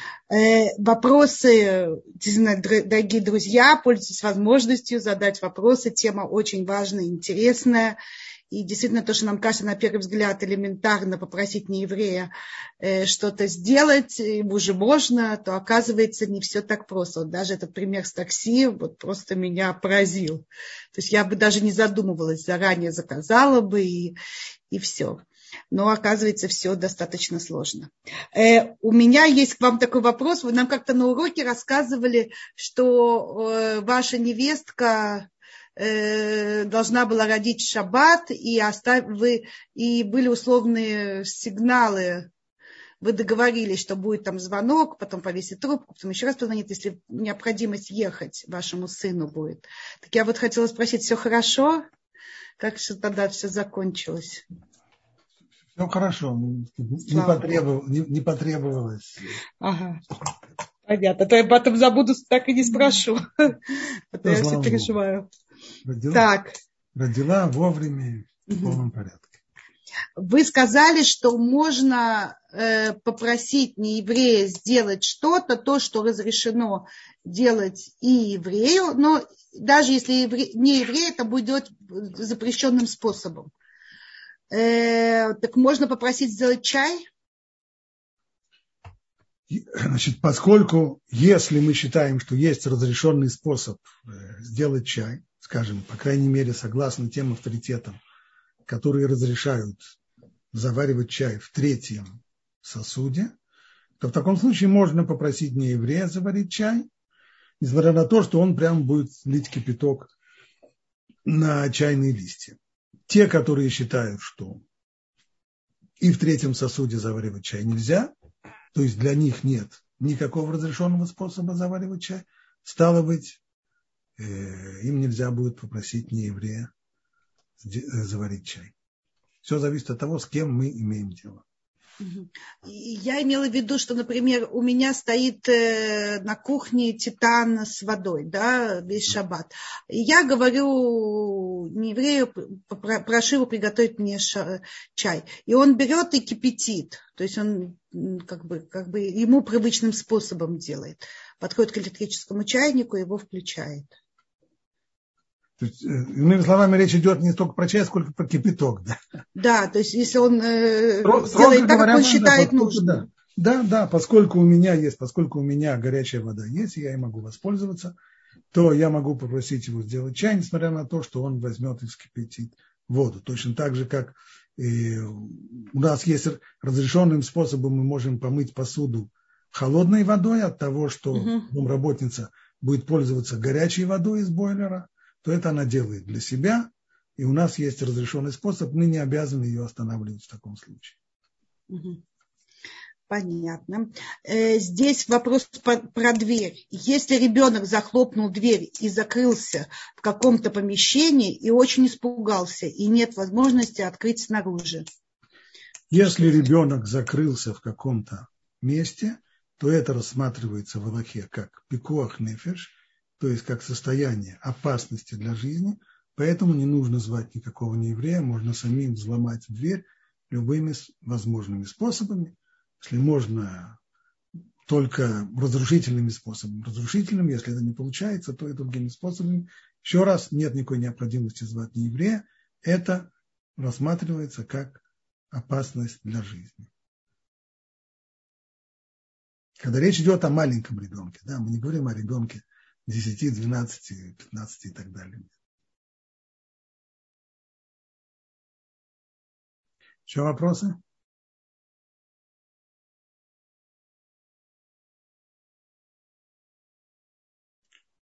S2: Вопросы, дорогие друзья, пользуйтесь возможностью задать вопросы. Тема очень важная, интересная. И действительно, то, что нам кажется на первый взгляд элементарно попросить нееврея что-то сделать, ему же можно, то оказывается не все так просто. Вот даже этот пример с такси вот просто меня поразил. То есть я бы даже не задумывалась, заранее заказала бы и все. Но оказывается, все достаточно сложно. У меня есть к вам такой вопрос. Вы нам как-то на уроке рассказывали, что ваша невестка должна была родить в шаббат, и были условные сигналы. Вы договорились, что будет там звонок, потом повесит трубку, потом еще раз позвонит, если необходимость ехать вашему сыну будет. Так я вот хотела спросить, все хорошо? Как же тогда все закончилось?
S1: Все хорошо, не потребовалось.
S2: Ага, понятно. То я потом забуду, так и не спрошу. Это я все переживаю. Так.
S1: Родила вовремя, в полном порядке.
S2: Вы сказали, что можно попросить нееврея сделать что-то, то, что разрешено делать и еврею, но даже если не еврей, это будет делать запрещенным способом. Так можно попросить сделать чай?
S1: Значит, поскольку, если мы считаем, что есть разрешенный способ сделать чай, скажем, по крайней мере, согласно тем авторитетам, которые разрешают заваривать чай в третьем сосуде, то в таком случае можно попросить нееврея заварить чай, несмотря на то, что он прям будет лить кипяток на чайные листья. Те, которые считают, что и в третьем сосуде заваривать чай нельзя, то есть для них нет никакого разрешенного способа заваривать чай, стало быть, им нельзя будет попросить нееврея заварить чай. Все зависит от того, с кем мы имеем дело.
S2: Я имела в виду, что, например, у меня стоит на кухне титан с водой, да, весь шаббат. И я говорю нееврею, прошу его приготовить мне чай. И он берет и кипятит. То есть он как бы ему привычным способом делает. Подходит к электрическому чайнику, его включает.
S1: То есть, иными словами, речь идет не столько про чай, сколько про кипяток. Да,
S2: да, то есть если он делает так, как он считает нужным.
S1: Да, поскольку у меня горячая вода есть, и я ей могу воспользоваться, то я могу попросить его сделать чай, несмотря на то, что он возьмет и вскипятит воду. Точно так же, как у нас есть разрешенным способом, мы можем помыть посуду холодной водой от того, что домработница будет пользоваться горячей водой из бойлера, то это она делает для себя, и у нас есть разрешенный способ, мы не обязаны ее останавливать в таком случае.
S2: Понятно. Здесь вопрос про дверь. Если ребенок захлопнул дверь и закрылся в каком-то помещении и очень испугался, и нет возможности открыть снаружи.
S1: Если ребенок закрылся в каком-то месте, то это рассматривается в Алахе как пикуах нефеш, то есть как состояние опасности для жизни, поэтому не нужно звать никакого нееврея, можно самим взломать дверь любыми возможными способами. Если можно только разрушительными способами, если это не получается, то и другими способами. Еще раз, нет никакой необходимости звать нееврея, это рассматривается как опасность для жизни. Когда речь идет о маленьком ребенке, да, мы не говорим о ребенке 10, 12, 15 и так далее. Еще вопросы?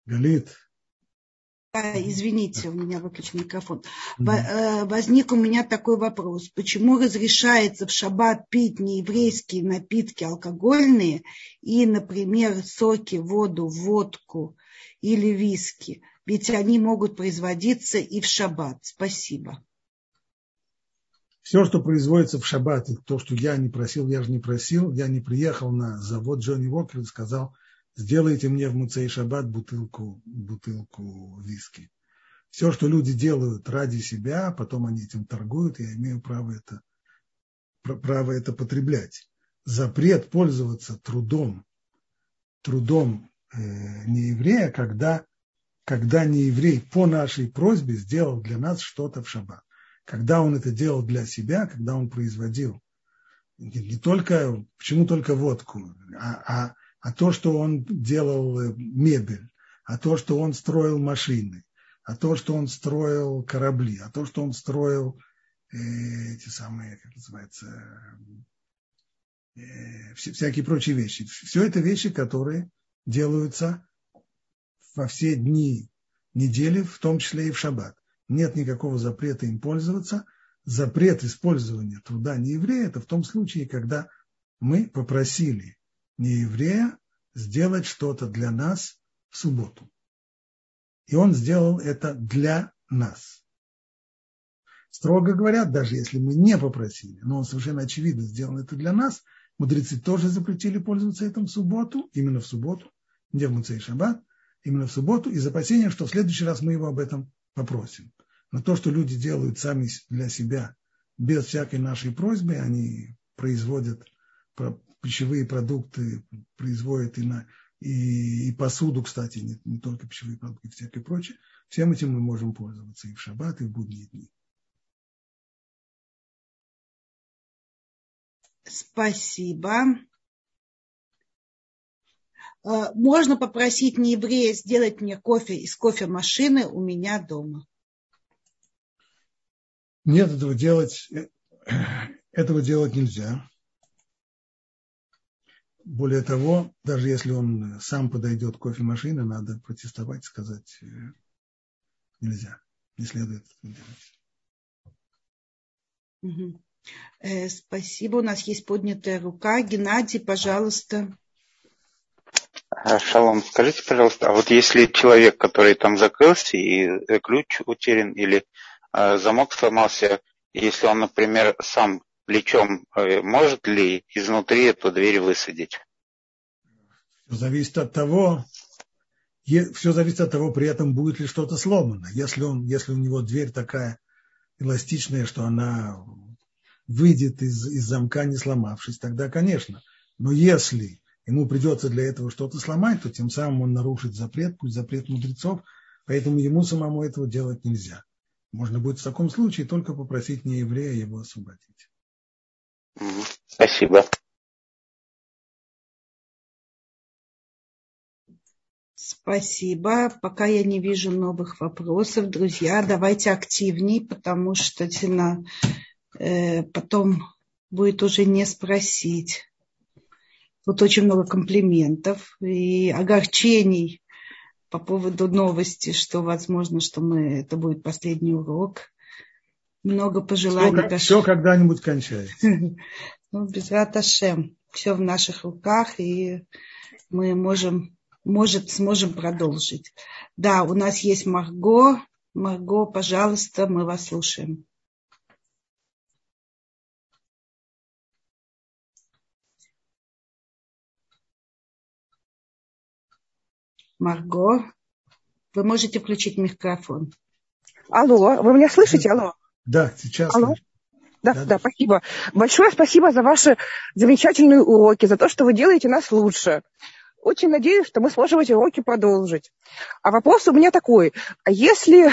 S1: Галит.
S2: Извините, у меня выключен микрофон. Возник у меня такой вопрос. Почему разрешается в шаббат пить нееврейские напитки алкогольные и, например, соки, воду, водку или виски? Ведь они могут производиться и в шаббат. Спасибо.
S1: Все, что производится в шаббат, и то, что я не просил, я же не просил, я не приехал на завод Джонни Уокер и сказал, сделайте мне в Муцей шаббат бутылку виски. Все, что люди делают ради себя, потом они этим торгуют, я имею право это потреблять. Запрет пользоваться трудом нееврея, когда нееврей по нашей просьбе сделал для нас что-то в шаббат. Когда он это делал для себя, когда он производил не только, почему только водку, а то, что он делал мебель, а то, что он строил машины, а то, что он строил корабли, а то, что он строил эти самые, как называется, всякие прочие вещи. Все это вещи, которые делаются во все дни недели, в том числе и в шаббат. Нет никакого запрета им пользоваться. Запрет использования труда нееврея – это в том случае, когда мы попросили нееврея сделать что-то для нас в субботу. И он сделал это для нас. Строго говоря, даже если мы не попросили, но он совершенно очевидно сделал это для нас, мудрецы тоже запретили пользоваться этим в субботу, именно в субботу, не в Муцей шаббат, именно в субботу, из опасения, что в следующий раз мы его об этом попросим. Но то, что люди делают сами для себя, без всякой нашей просьбы, они производят пищевые продукты, производят и посуду, кстати, не только пищевые продукты, всякое прочее. Всем этим мы можем пользоваться и в шаббат, и в будние дни.
S2: Спасибо. Можно попросить нееврея сделать мне кофе из кофемашины у меня дома?
S1: Нет, этого делать нельзя. Более того, даже если он сам подойдет к кофемашине, надо протестовать, сказать нельзя, не следует это делать.
S2: Спасибо. У нас есть поднятая рука. Геннадий, пожалуйста.
S3: Шалом, скажите, пожалуйста, а вот если человек, который там закрылся и ключ утерян или замок сломался, если он, например, сам плечом, может ли изнутри эту дверь высадить?
S1: Все зависит от того, при этом будет ли что-то сломано. Если у него дверь такая эластичная, что она выйдет из замка, не сломавшись, тогда, конечно. Но если ему придется для этого что-то сломать, то тем самым он нарушит запрет, пусть запрет мудрецов, поэтому ему самому этого делать нельзя. Можно будет в таком случае только попросить нееврея его освободить.
S3: Спасибо.
S2: Спасибо. Пока я не вижу новых вопросов, друзья, давайте активней, потому что потом будет уже не спросить. Тут очень много комплиментов и огорчений по поводу новости, что, возможно, это будет последний урок. Много пожеланий.
S1: Все когда-нибудь кончается.
S2: Безрат Ашем. Все в наших руках, и мы сможем продолжить. Да, у нас есть Марго. Марго, пожалуйста, мы вас слушаем. Марго, вы можете включить микрофон.
S4: Алло, вы меня слышите? Алло.
S1: Да, сейчас.
S4: Алло. Да, спасибо. Большое спасибо за ваши замечательные уроки, за то, что вы делаете нас лучше. Очень надеюсь, что мы сможем эти уроки продолжить. А вопрос у меня такой. А если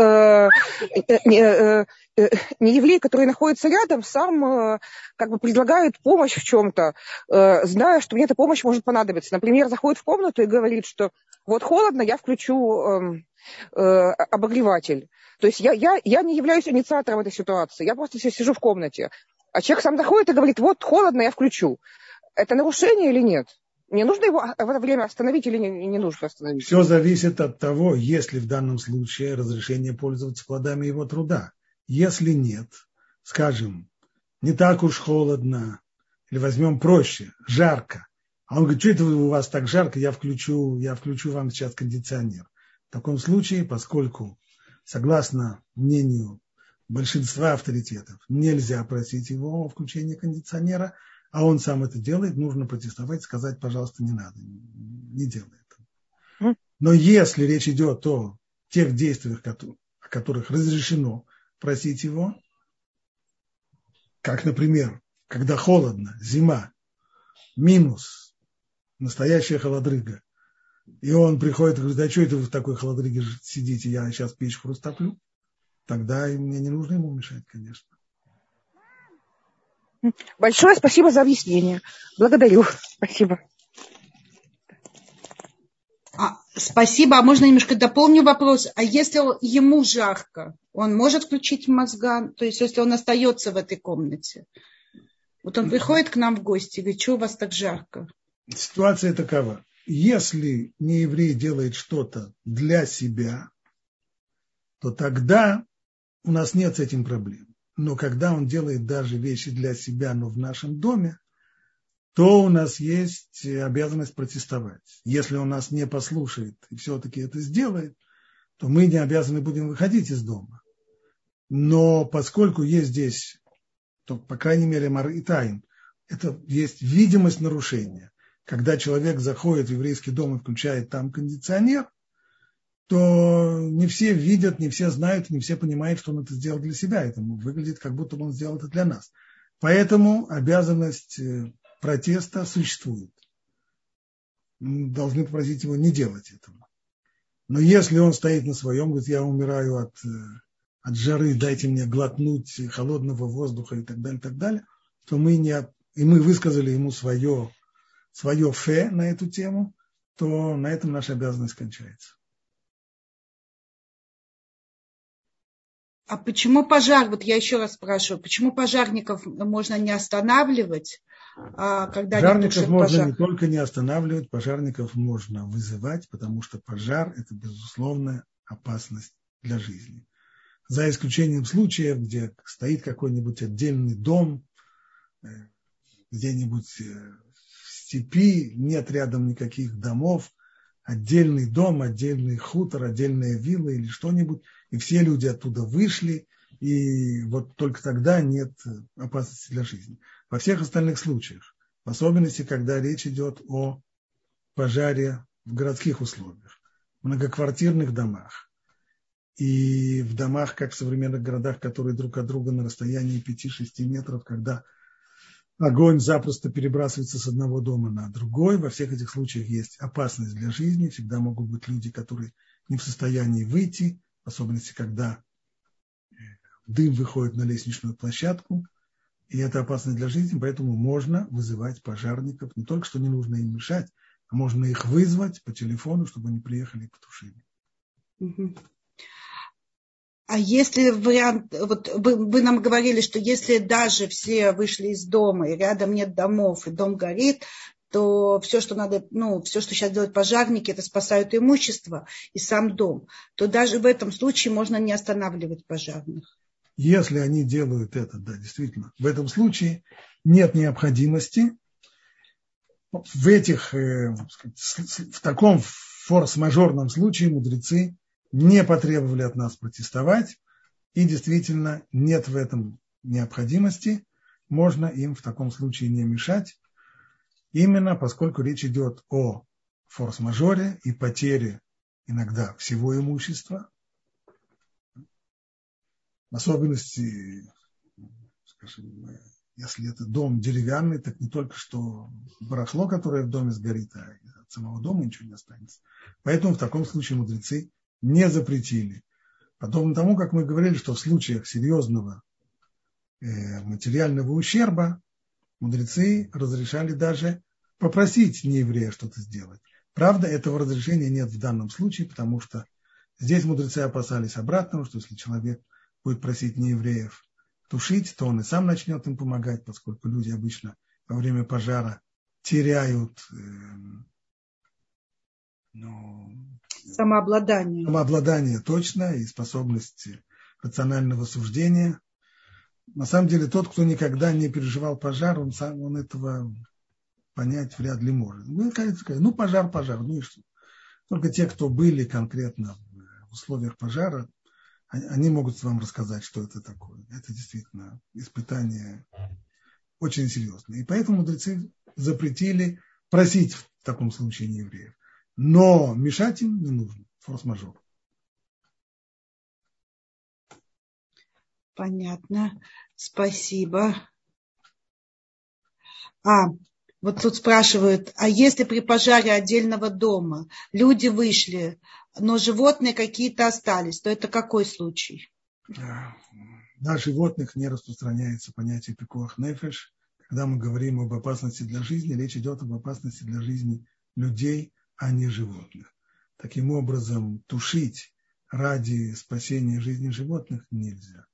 S4: нееврей, который находится рядом, сам предлагает помощь в чем-то, зная, что мне эта помощь может понадобиться. Например, заходит в комнату и говорит, что вот холодно, я включу обогреватель. То есть я не являюсь инициатором этой ситуации. Я просто сижу в комнате. А человек сам заходит и говорит, вот холодно, я включу. Это нарушение или нет? Не нужно его в это время остановить или не нужно остановить?
S1: Все зависит от того, есть ли в данном случае разрешение пользоваться плодами его труда. Если нет, скажем, не так уж холодно, или возьмем проще, жарко. А он говорит, что это у вас так жарко, я включу вам сейчас кондиционер. В таком случае, поскольку, согласно мнению большинства авторитетов, нельзя просить его о включении кондиционера, а он сам это делает, нужно протестовать, сказать, пожалуйста, не надо, не делай это. Но если речь идет о тех действиях, о которых разрешено просить его, как, например, когда холодно, зима, минус, настоящая холодрыга, и он приходит и говорит, а что это вы в такой холодрыге сидите, я сейчас печку растоплю, тогда мне не нужно ему мешать, конечно.
S4: Большое спасибо за объяснение. Благодарю. Спасибо.
S2: Спасибо. А можно немножко дополню вопрос? А если ему жарко, он может включить мозган? То есть, если он остается в этой комнате? Вот он приходит к нам в гости и говорит, что у вас так жарко?
S1: Ситуация такова. Если нееврей делает что-то для себя, то тогда у нас нет с этим проблем. Но когда он делает даже вещи для себя, но в нашем доме, то у нас есть обязанность протестовать. Если он нас не послушает и все-таки это сделает, то мы не обязаны будем выходить из дома. Но поскольку есть здесь, то, по крайней мере, мар и тайн, это есть видимость нарушения. Когда человек заходит в еврейский дом и включает там кондиционер, то не все видят, не все знают, не все понимают, что он это сделал для себя. Это выглядит, как будто он сделал это для нас. Поэтому обязанность протеста существует. Мы должны попросить его не делать этого. Но если он стоит на своем, говорит, я умираю от жары, дайте мне глотнуть холодного воздуха и так далее, то мы высказали ему свое фе на эту тему, то на этом наша обязанность кончается.
S2: А почему пожар? Вот я еще раз спрашиваю, почему пожарников можно не останавливать, когда
S1: пожарников можно не только не останавливать, пожарников можно вызывать, потому что пожар – это безусловная опасность для жизни. За исключением случаев, где стоит какой-нибудь отдельный дом, где-нибудь в степи, нет рядом никаких домов, отдельный дом, отдельный хутор, отдельная вилла или что-нибудь, и все люди оттуда вышли, и вот только тогда нет опасности для жизни. Во всех остальных случаях, в особенности, когда речь идет о пожаре в городских условиях, в многоквартирных домах и в домах, как в современных городах, которые друг от друга на расстоянии 5-6 метров, когда огонь запросто перебрасывается с одного дома на другой. Во всех этих случаях есть опасность для жизни. Всегда могут быть люди, которые не в состоянии выйти, в особенности, когда дым выходит на лестничную площадку. И это опасность для жизни, поэтому можно вызывать пожарников. Не только что не нужно им мешать, а можно их вызвать по телефону, чтобы они приехали и потушили.
S2: А если вариант, вот вы нам говорили, что если даже все вышли из дома, и рядом нет домов, и дом горит, то все, что надо, все, что сейчас делают пожарники, это спасают имущество и сам дом, то даже в этом случае можно не останавливать пожарных.
S1: Если они делают это, да, действительно, в этом случае нет необходимости в таком форс-мажорном случае мудрецы не потребовали от нас протестовать, и действительно нет в этом необходимости, можно им в таком случае не мешать, именно поскольку речь идет о форс-мажоре и потере иногда всего имущества, в особенности, скажем, если это дом деревянный, так не только что барахло, которое в доме сгорит, а от самого дома ничего не останется. Поэтому в таком случае мудрецы не запретили. Подобно тому, как мы говорили, что в случаях серьезного материального ущерба мудрецы разрешали даже попросить нееврея что-то сделать. Правда, этого разрешения нет в данном случае, потому что здесь мудрецы опасались обратного, что если человек будет просить неевреев тушить, то он и сам начнет им помогать, поскольку люди обычно во время пожара теряют самообладание точно и способность рационального суждения. На самом деле тот, кто никогда не переживал пожар, он этого понять вряд ли может. Вы скажете, пожар, ну и что? Только те, кто были конкретно в условиях пожара, они могут вам рассказать, что это такое. Это действительно испытание очень серьезное. И поэтому мудрецы запретили просить в таком случае неевреев. Но мешать им не нужно. Форс-мажор.
S2: Понятно. Спасибо. Вот тут спрашивают, а если при пожаре отдельного дома люди вышли, но животные какие-то остались, то это какой случай?
S1: На животных не распространяется понятие пикуах нефеш. Когда мы говорим об опасности для жизни, речь идет об опасности для жизни людей, а не животных. Таким образом, тушить ради спасения жизни животных нельзя.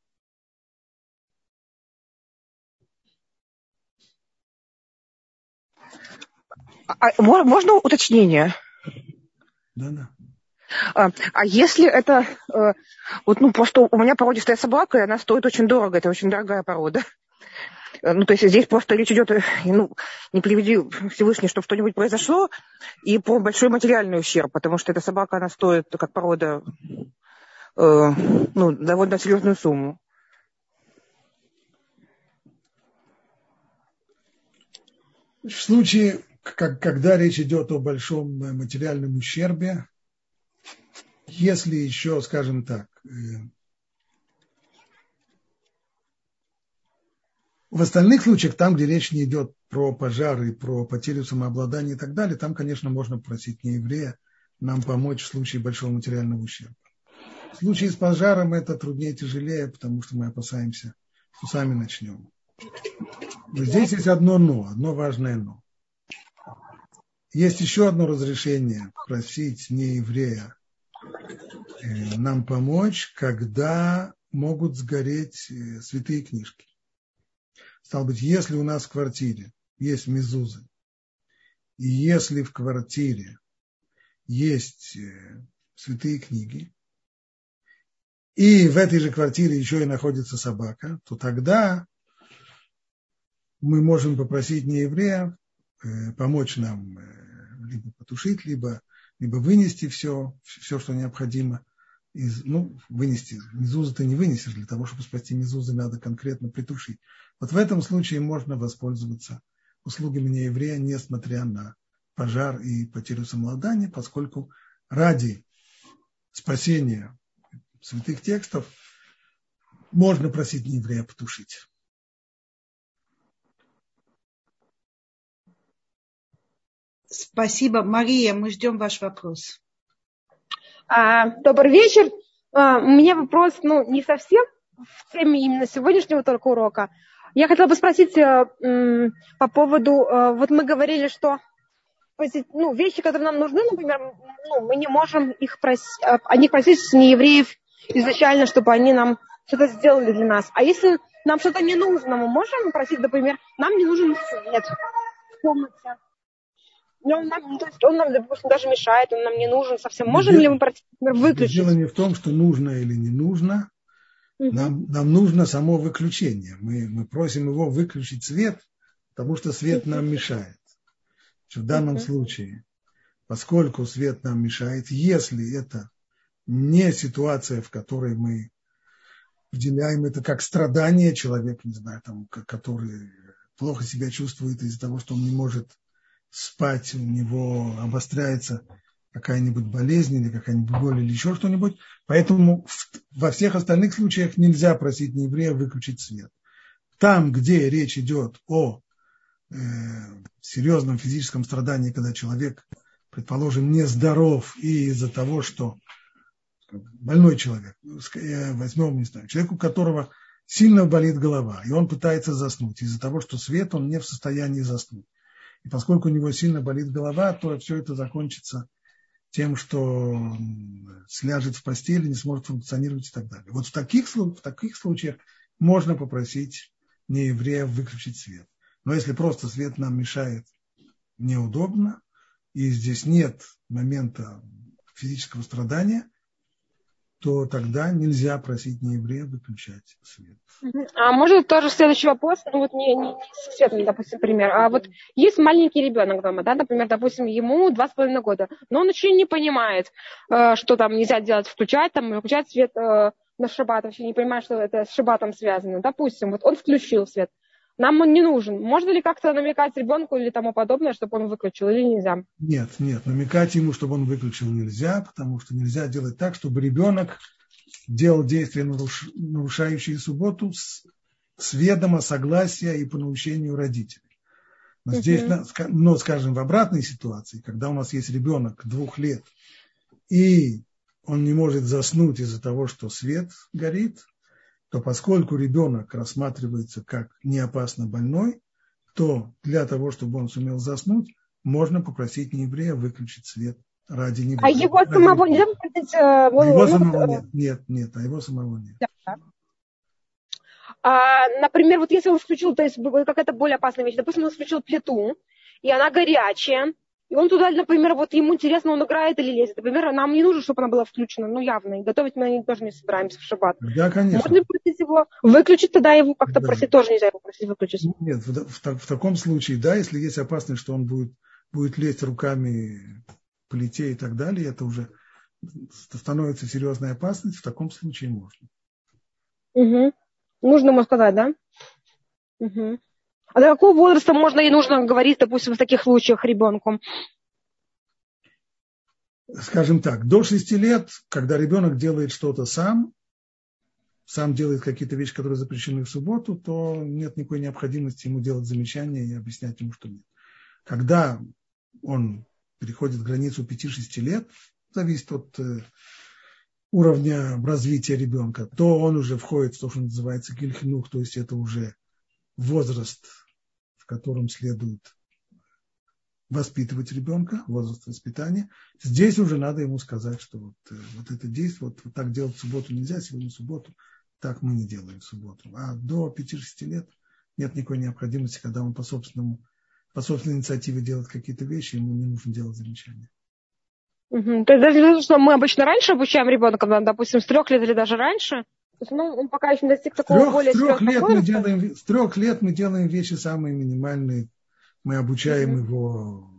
S4: Можно уточнение?
S1: Да.
S4: А если это, просто у меня породистая собака, и она стоит очень дорого, это очень дорогая порода. То есть здесь просто речь идет, не приведи Всевышний, чтобы что-нибудь произошло, и про большой материальный ущерб, потому что эта собака, она стоит, как порода, довольно серьезную сумму.
S1: В случае, когда речь идет о большом материальном ущербе, если еще, скажем так, в остальных случаях, там, где речь не идет про пожары, про потерю самообладания и так далее, там, конечно, можно просить нееврея нам помочь в случае большого материального ущерба. В случае с пожаром это труднее, тяжелее, потому что мы опасаемся, что сами начнем. Но здесь есть одно важное но. Есть еще одно разрешение просить нееврея нам помочь, когда могут сгореть святые книжки. Стало быть, если у нас в квартире есть мезузы, и если в квартире есть святые книги, и в этой же квартире еще и находится собака, то тогда мы можем попросить нееврея помочь нам либо потушить, либо вынести все, что необходимо. Вынести. Мезузы ты не вынесешь. Для того, чтобы спасти мезузы, надо конкретно притушить. Вот в этом случае можно воспользоваться услугами нееврея, несмотря на пожар и потерю самообладания, поскольку ради спасения святых текстов можно просить нееврея потушить.
S2: Спасибо. Мария, мы ждем ваш вопрос.
S5: Добрый вечер. У меня вопрос, не совсем в теме именно сегодняшнего только урока. Я хотела бы спросить по поводу, вот мы говорили, что вещи, которые нам нужны, например, мы не можем о них просить с неевреев изначально, чтобы они нам что-то сделали для нас. А если нам что-то не нужно, мы можем просить, например, нам не нужен свет в комнате. Он нам, допустим, даже мешает, он нам не нужен совсем. Можем ли мы, например, выключить?
S1: Дело не в том, что нужно или не нужно. Нам нужно само выключение. Мы просим его выключить свет, потому что свет нам мешает. В данном случае, поскольку свет нам мешает, если это не ситуация, в которой мы выделяем это как страдание человека, который плохо себя чувствует из-за того, что он не может спать, у него обостряется какая-нибудь болезнь или какая-нибудь боль или еще что-нибудь. Поэтому во всех остальных случаях нельзя просить нееврея выключить свет. Там, где речь идет о серьезном физическом страдании, когда человек, предположим, нездоров и из-за того, что больной человек, возьмем, человек, у которого сильно болит голова, и он пытается заснуть из-за того, что свет, он не в состоянии заснуть. И поскольку у него сильно болит голова, то все это закончится тем, что он сляжет в постели, не сможет функционировать и так далее. Вот в таких случаях можно попросить нееврея выключить свет. Но если просто свет нам мешает неудобно, и здесь нет момента физического страдания, то тогда нельзя просить нееврея выключать свет.
S5: А может тоже следующий вопрос, ну вот не со светом, допустим, пример, а вот есть маленький ребенок дома, да, например, допустим, ему 2,5 года, но он еще не понимает, что там нельзя делать, включать там, выключать свет на шаббат, вообще не понимает, что это с шаббатом связано. Допустим, вот он включил свет, нам он не нужен. Можно ли как-то намекать ребенку или тому подобное, чтобы он выключил, или нельзя?
S1: Нет, намекать ему, чтобы он выключил, нельзя, потому что нельзя делать так, чтобы ребенок делал действия, нарушающие субботу, с ведома, согласия и по наущению родителей. Но здесь, скажем, в обратной ситуации, когда у нас есть ребенок 2 лет, и он не может заснуть из-за того, что свет горит, то поскольку ребенок рассматривается как неопасно больной, то для того, чтобы он сумел заснуть, можно попросить нееврея выключить свет ради него.
S5: А его самого нельзя попросить?
S1: Его самого нет, а его самого нет.
S5: Например, вот если он включил, то есть какая-то более опасная вещь, допустим, он включил плиту, и она горячая, и он туда, например, вот ему интересно, он играет или лезет. Например, нам не нужно, чтобы она была включена, ну явно, и готовить мы тоже не собираемся в шаббат.
S1: Да, конечно.
S5: Можно просить его выключить, тогда его как-то просить, тоже нельзя его просить выключить.
S1: Нет, в таком случае, да, если есть опасность, что он будет лезть руками по плите и так далее, это уже становится серьезной опасностью, в таком случае можно.
S5: Угу. Нужно ему сказать, да? Угу. А до какого возраста можно и нужно говорить, допустим, в таких случаях ребенку?
S1: Скажем так, до 6 лет, когда ребенок делает что-то сам делает какие-то вещи, которые запрещены в субботу, то нет никакой необходимости ему делать замечания и объяснять ему, что нет. Когда он переходит границу 5-6 лет, зависит от уровня развития ребенка, то он уже входит в то, что называется гиль-хинух, то есть это уже возраст, в котором следует воспитывать ребенка, возраст воспитания. Здесь уже надо ему сказать, что вот это действие, вот так делать в субботу нельзя, сегодня в субботу, так мы не делаем в субботу. А до 5-6 лет нет никакой необходимости, когда он по собственной инициативе делает какие-то вещи, ему не нужно делать замечания.
S5: Угу. То есть даже что мы обычно раньше обучаем ребенка, допустим, с 3 лет или даже раньше, то есть, он пока еще не достиг такого более серьезного возраста.
S1: С 3 лет мы делаем вещи самые минимальные. Мы обучаем его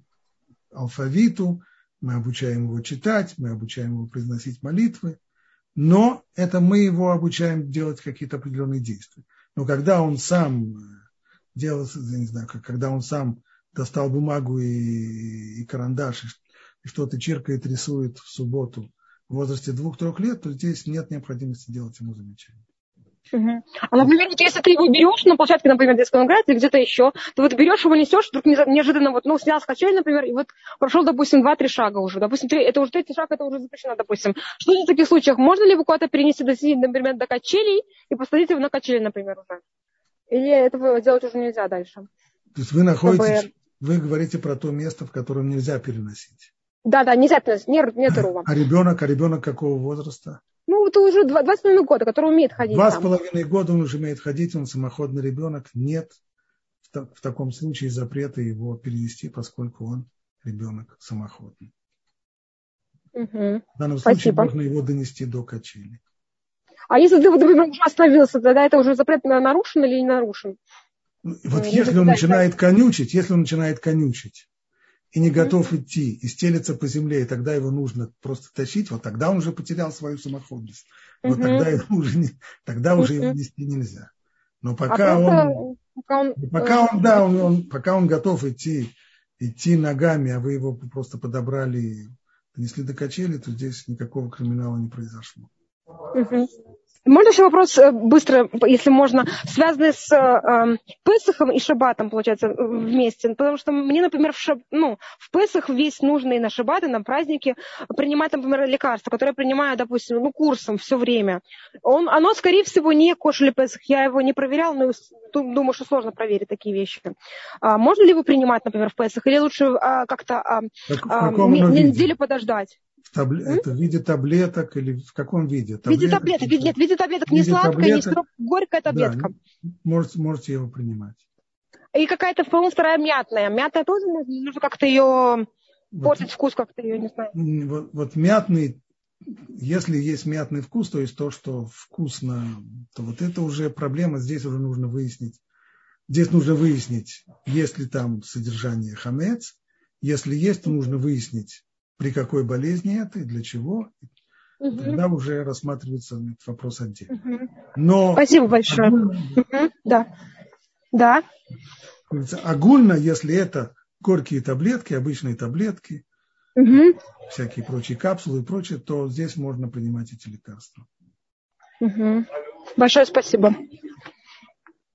S1: алфавиту, мы обучаем его читать, мы обучаем его произносить молитвы, но это мы его обучаем делать какие-то определенные действия. Но когда он сам делал, я не знаю, когда он сам достал бумагу и карандаш, и что-то чиркает, рисует в субботу в возрасте 2-3 лет, то здесь нет необходимости делать ему замечания.
S5: Угу. А, например, вот если ты его берешь на площадке, например, детского играть или где-то еще, ты вот берешь его, несешь, вдруг неожиданно снял с качели, например, и вот прошел, допустим, 2-3 шага уже. Допустим, это уже 3-й шаг, это уже запрещено, допустим. Что в таких случаях? Можно ли его куда-то перенести, например, до качелей и посадить его на качели, например, уже? Или этого делать уже нельзя дальше?
S1: То есть вы говорите про то место, в котором нельзя переносить.
S5: Да, нельзя переносить, нет рова.
S1: А ребенок какого возраста?
S5: Это уже 2,5 года, который умеет ходить.
S1: 2,5 года он уже умеет ходить, он самоходный ребенок. Нет в таком случае запрета его перевести, поскольку он ребенок самоходный.
S5: Угу.
S1: В данном случае можно его донести до качели.
S5: А если ты, например, уже остановился, тогда это уже запрет нарушен или не нарушен?
S1: Вот если он начинает конючить и не готов идти, и стелется по земле, и тогда его нужно просто тащить, вот тогда он уже потерял свою самоходность. Вот тогда уже его нести нельзя. Но пока он готов идти ногами, а вы его просто подобрали и донесли до качели, то здесь никакого криминала не произошло.
S5: Можно еще вопрос быстро, если можно, связанный с Песахом и Шаббатом, получается, вместе. Потому что мне, например, в Песах весь нужный на Шаббат и на праздники принимать, например, лекарство, которое я принимаю, допустим, курсом все время. Оно, скорее всего, не кошер Песах. Я его не проверял, но думаю, что сложно проверить такие вещи. Можно ли его принимать, например, в Песах? Или лучше как-то неделю подождать?
S1: Это в виде таблеток или в каком виде?
S5: В виде таблеток. Нет, в виде таблеток. Не сладкая, не горькая таблетка.
S1: Да, можете его принимать.
S5: И какая-то, по-моему, вторая мятная. Мятная тоже нужно как-то ее портить вкус, как-то ее, не знаю.
S1: Вот мятный, если есть мятный вкус, то есть то, что вкусно, то вот это уже проблема, здесь уже нужно выяснить. Здесь нужно выяснить, есть ли там содержание хамец. Если есть, то нужно выяснить, при какой болезни это и для чего. Тогда уже рассматривается этот вопрос отдельно. Но
S5: спасибо большое. Да.
S1: Огульно, если это горькие таблетки, обычные таблетки, всякие прочие капсулы и прочее, то здесь можно принимать эти лекарства.
S5: Большое спасибо.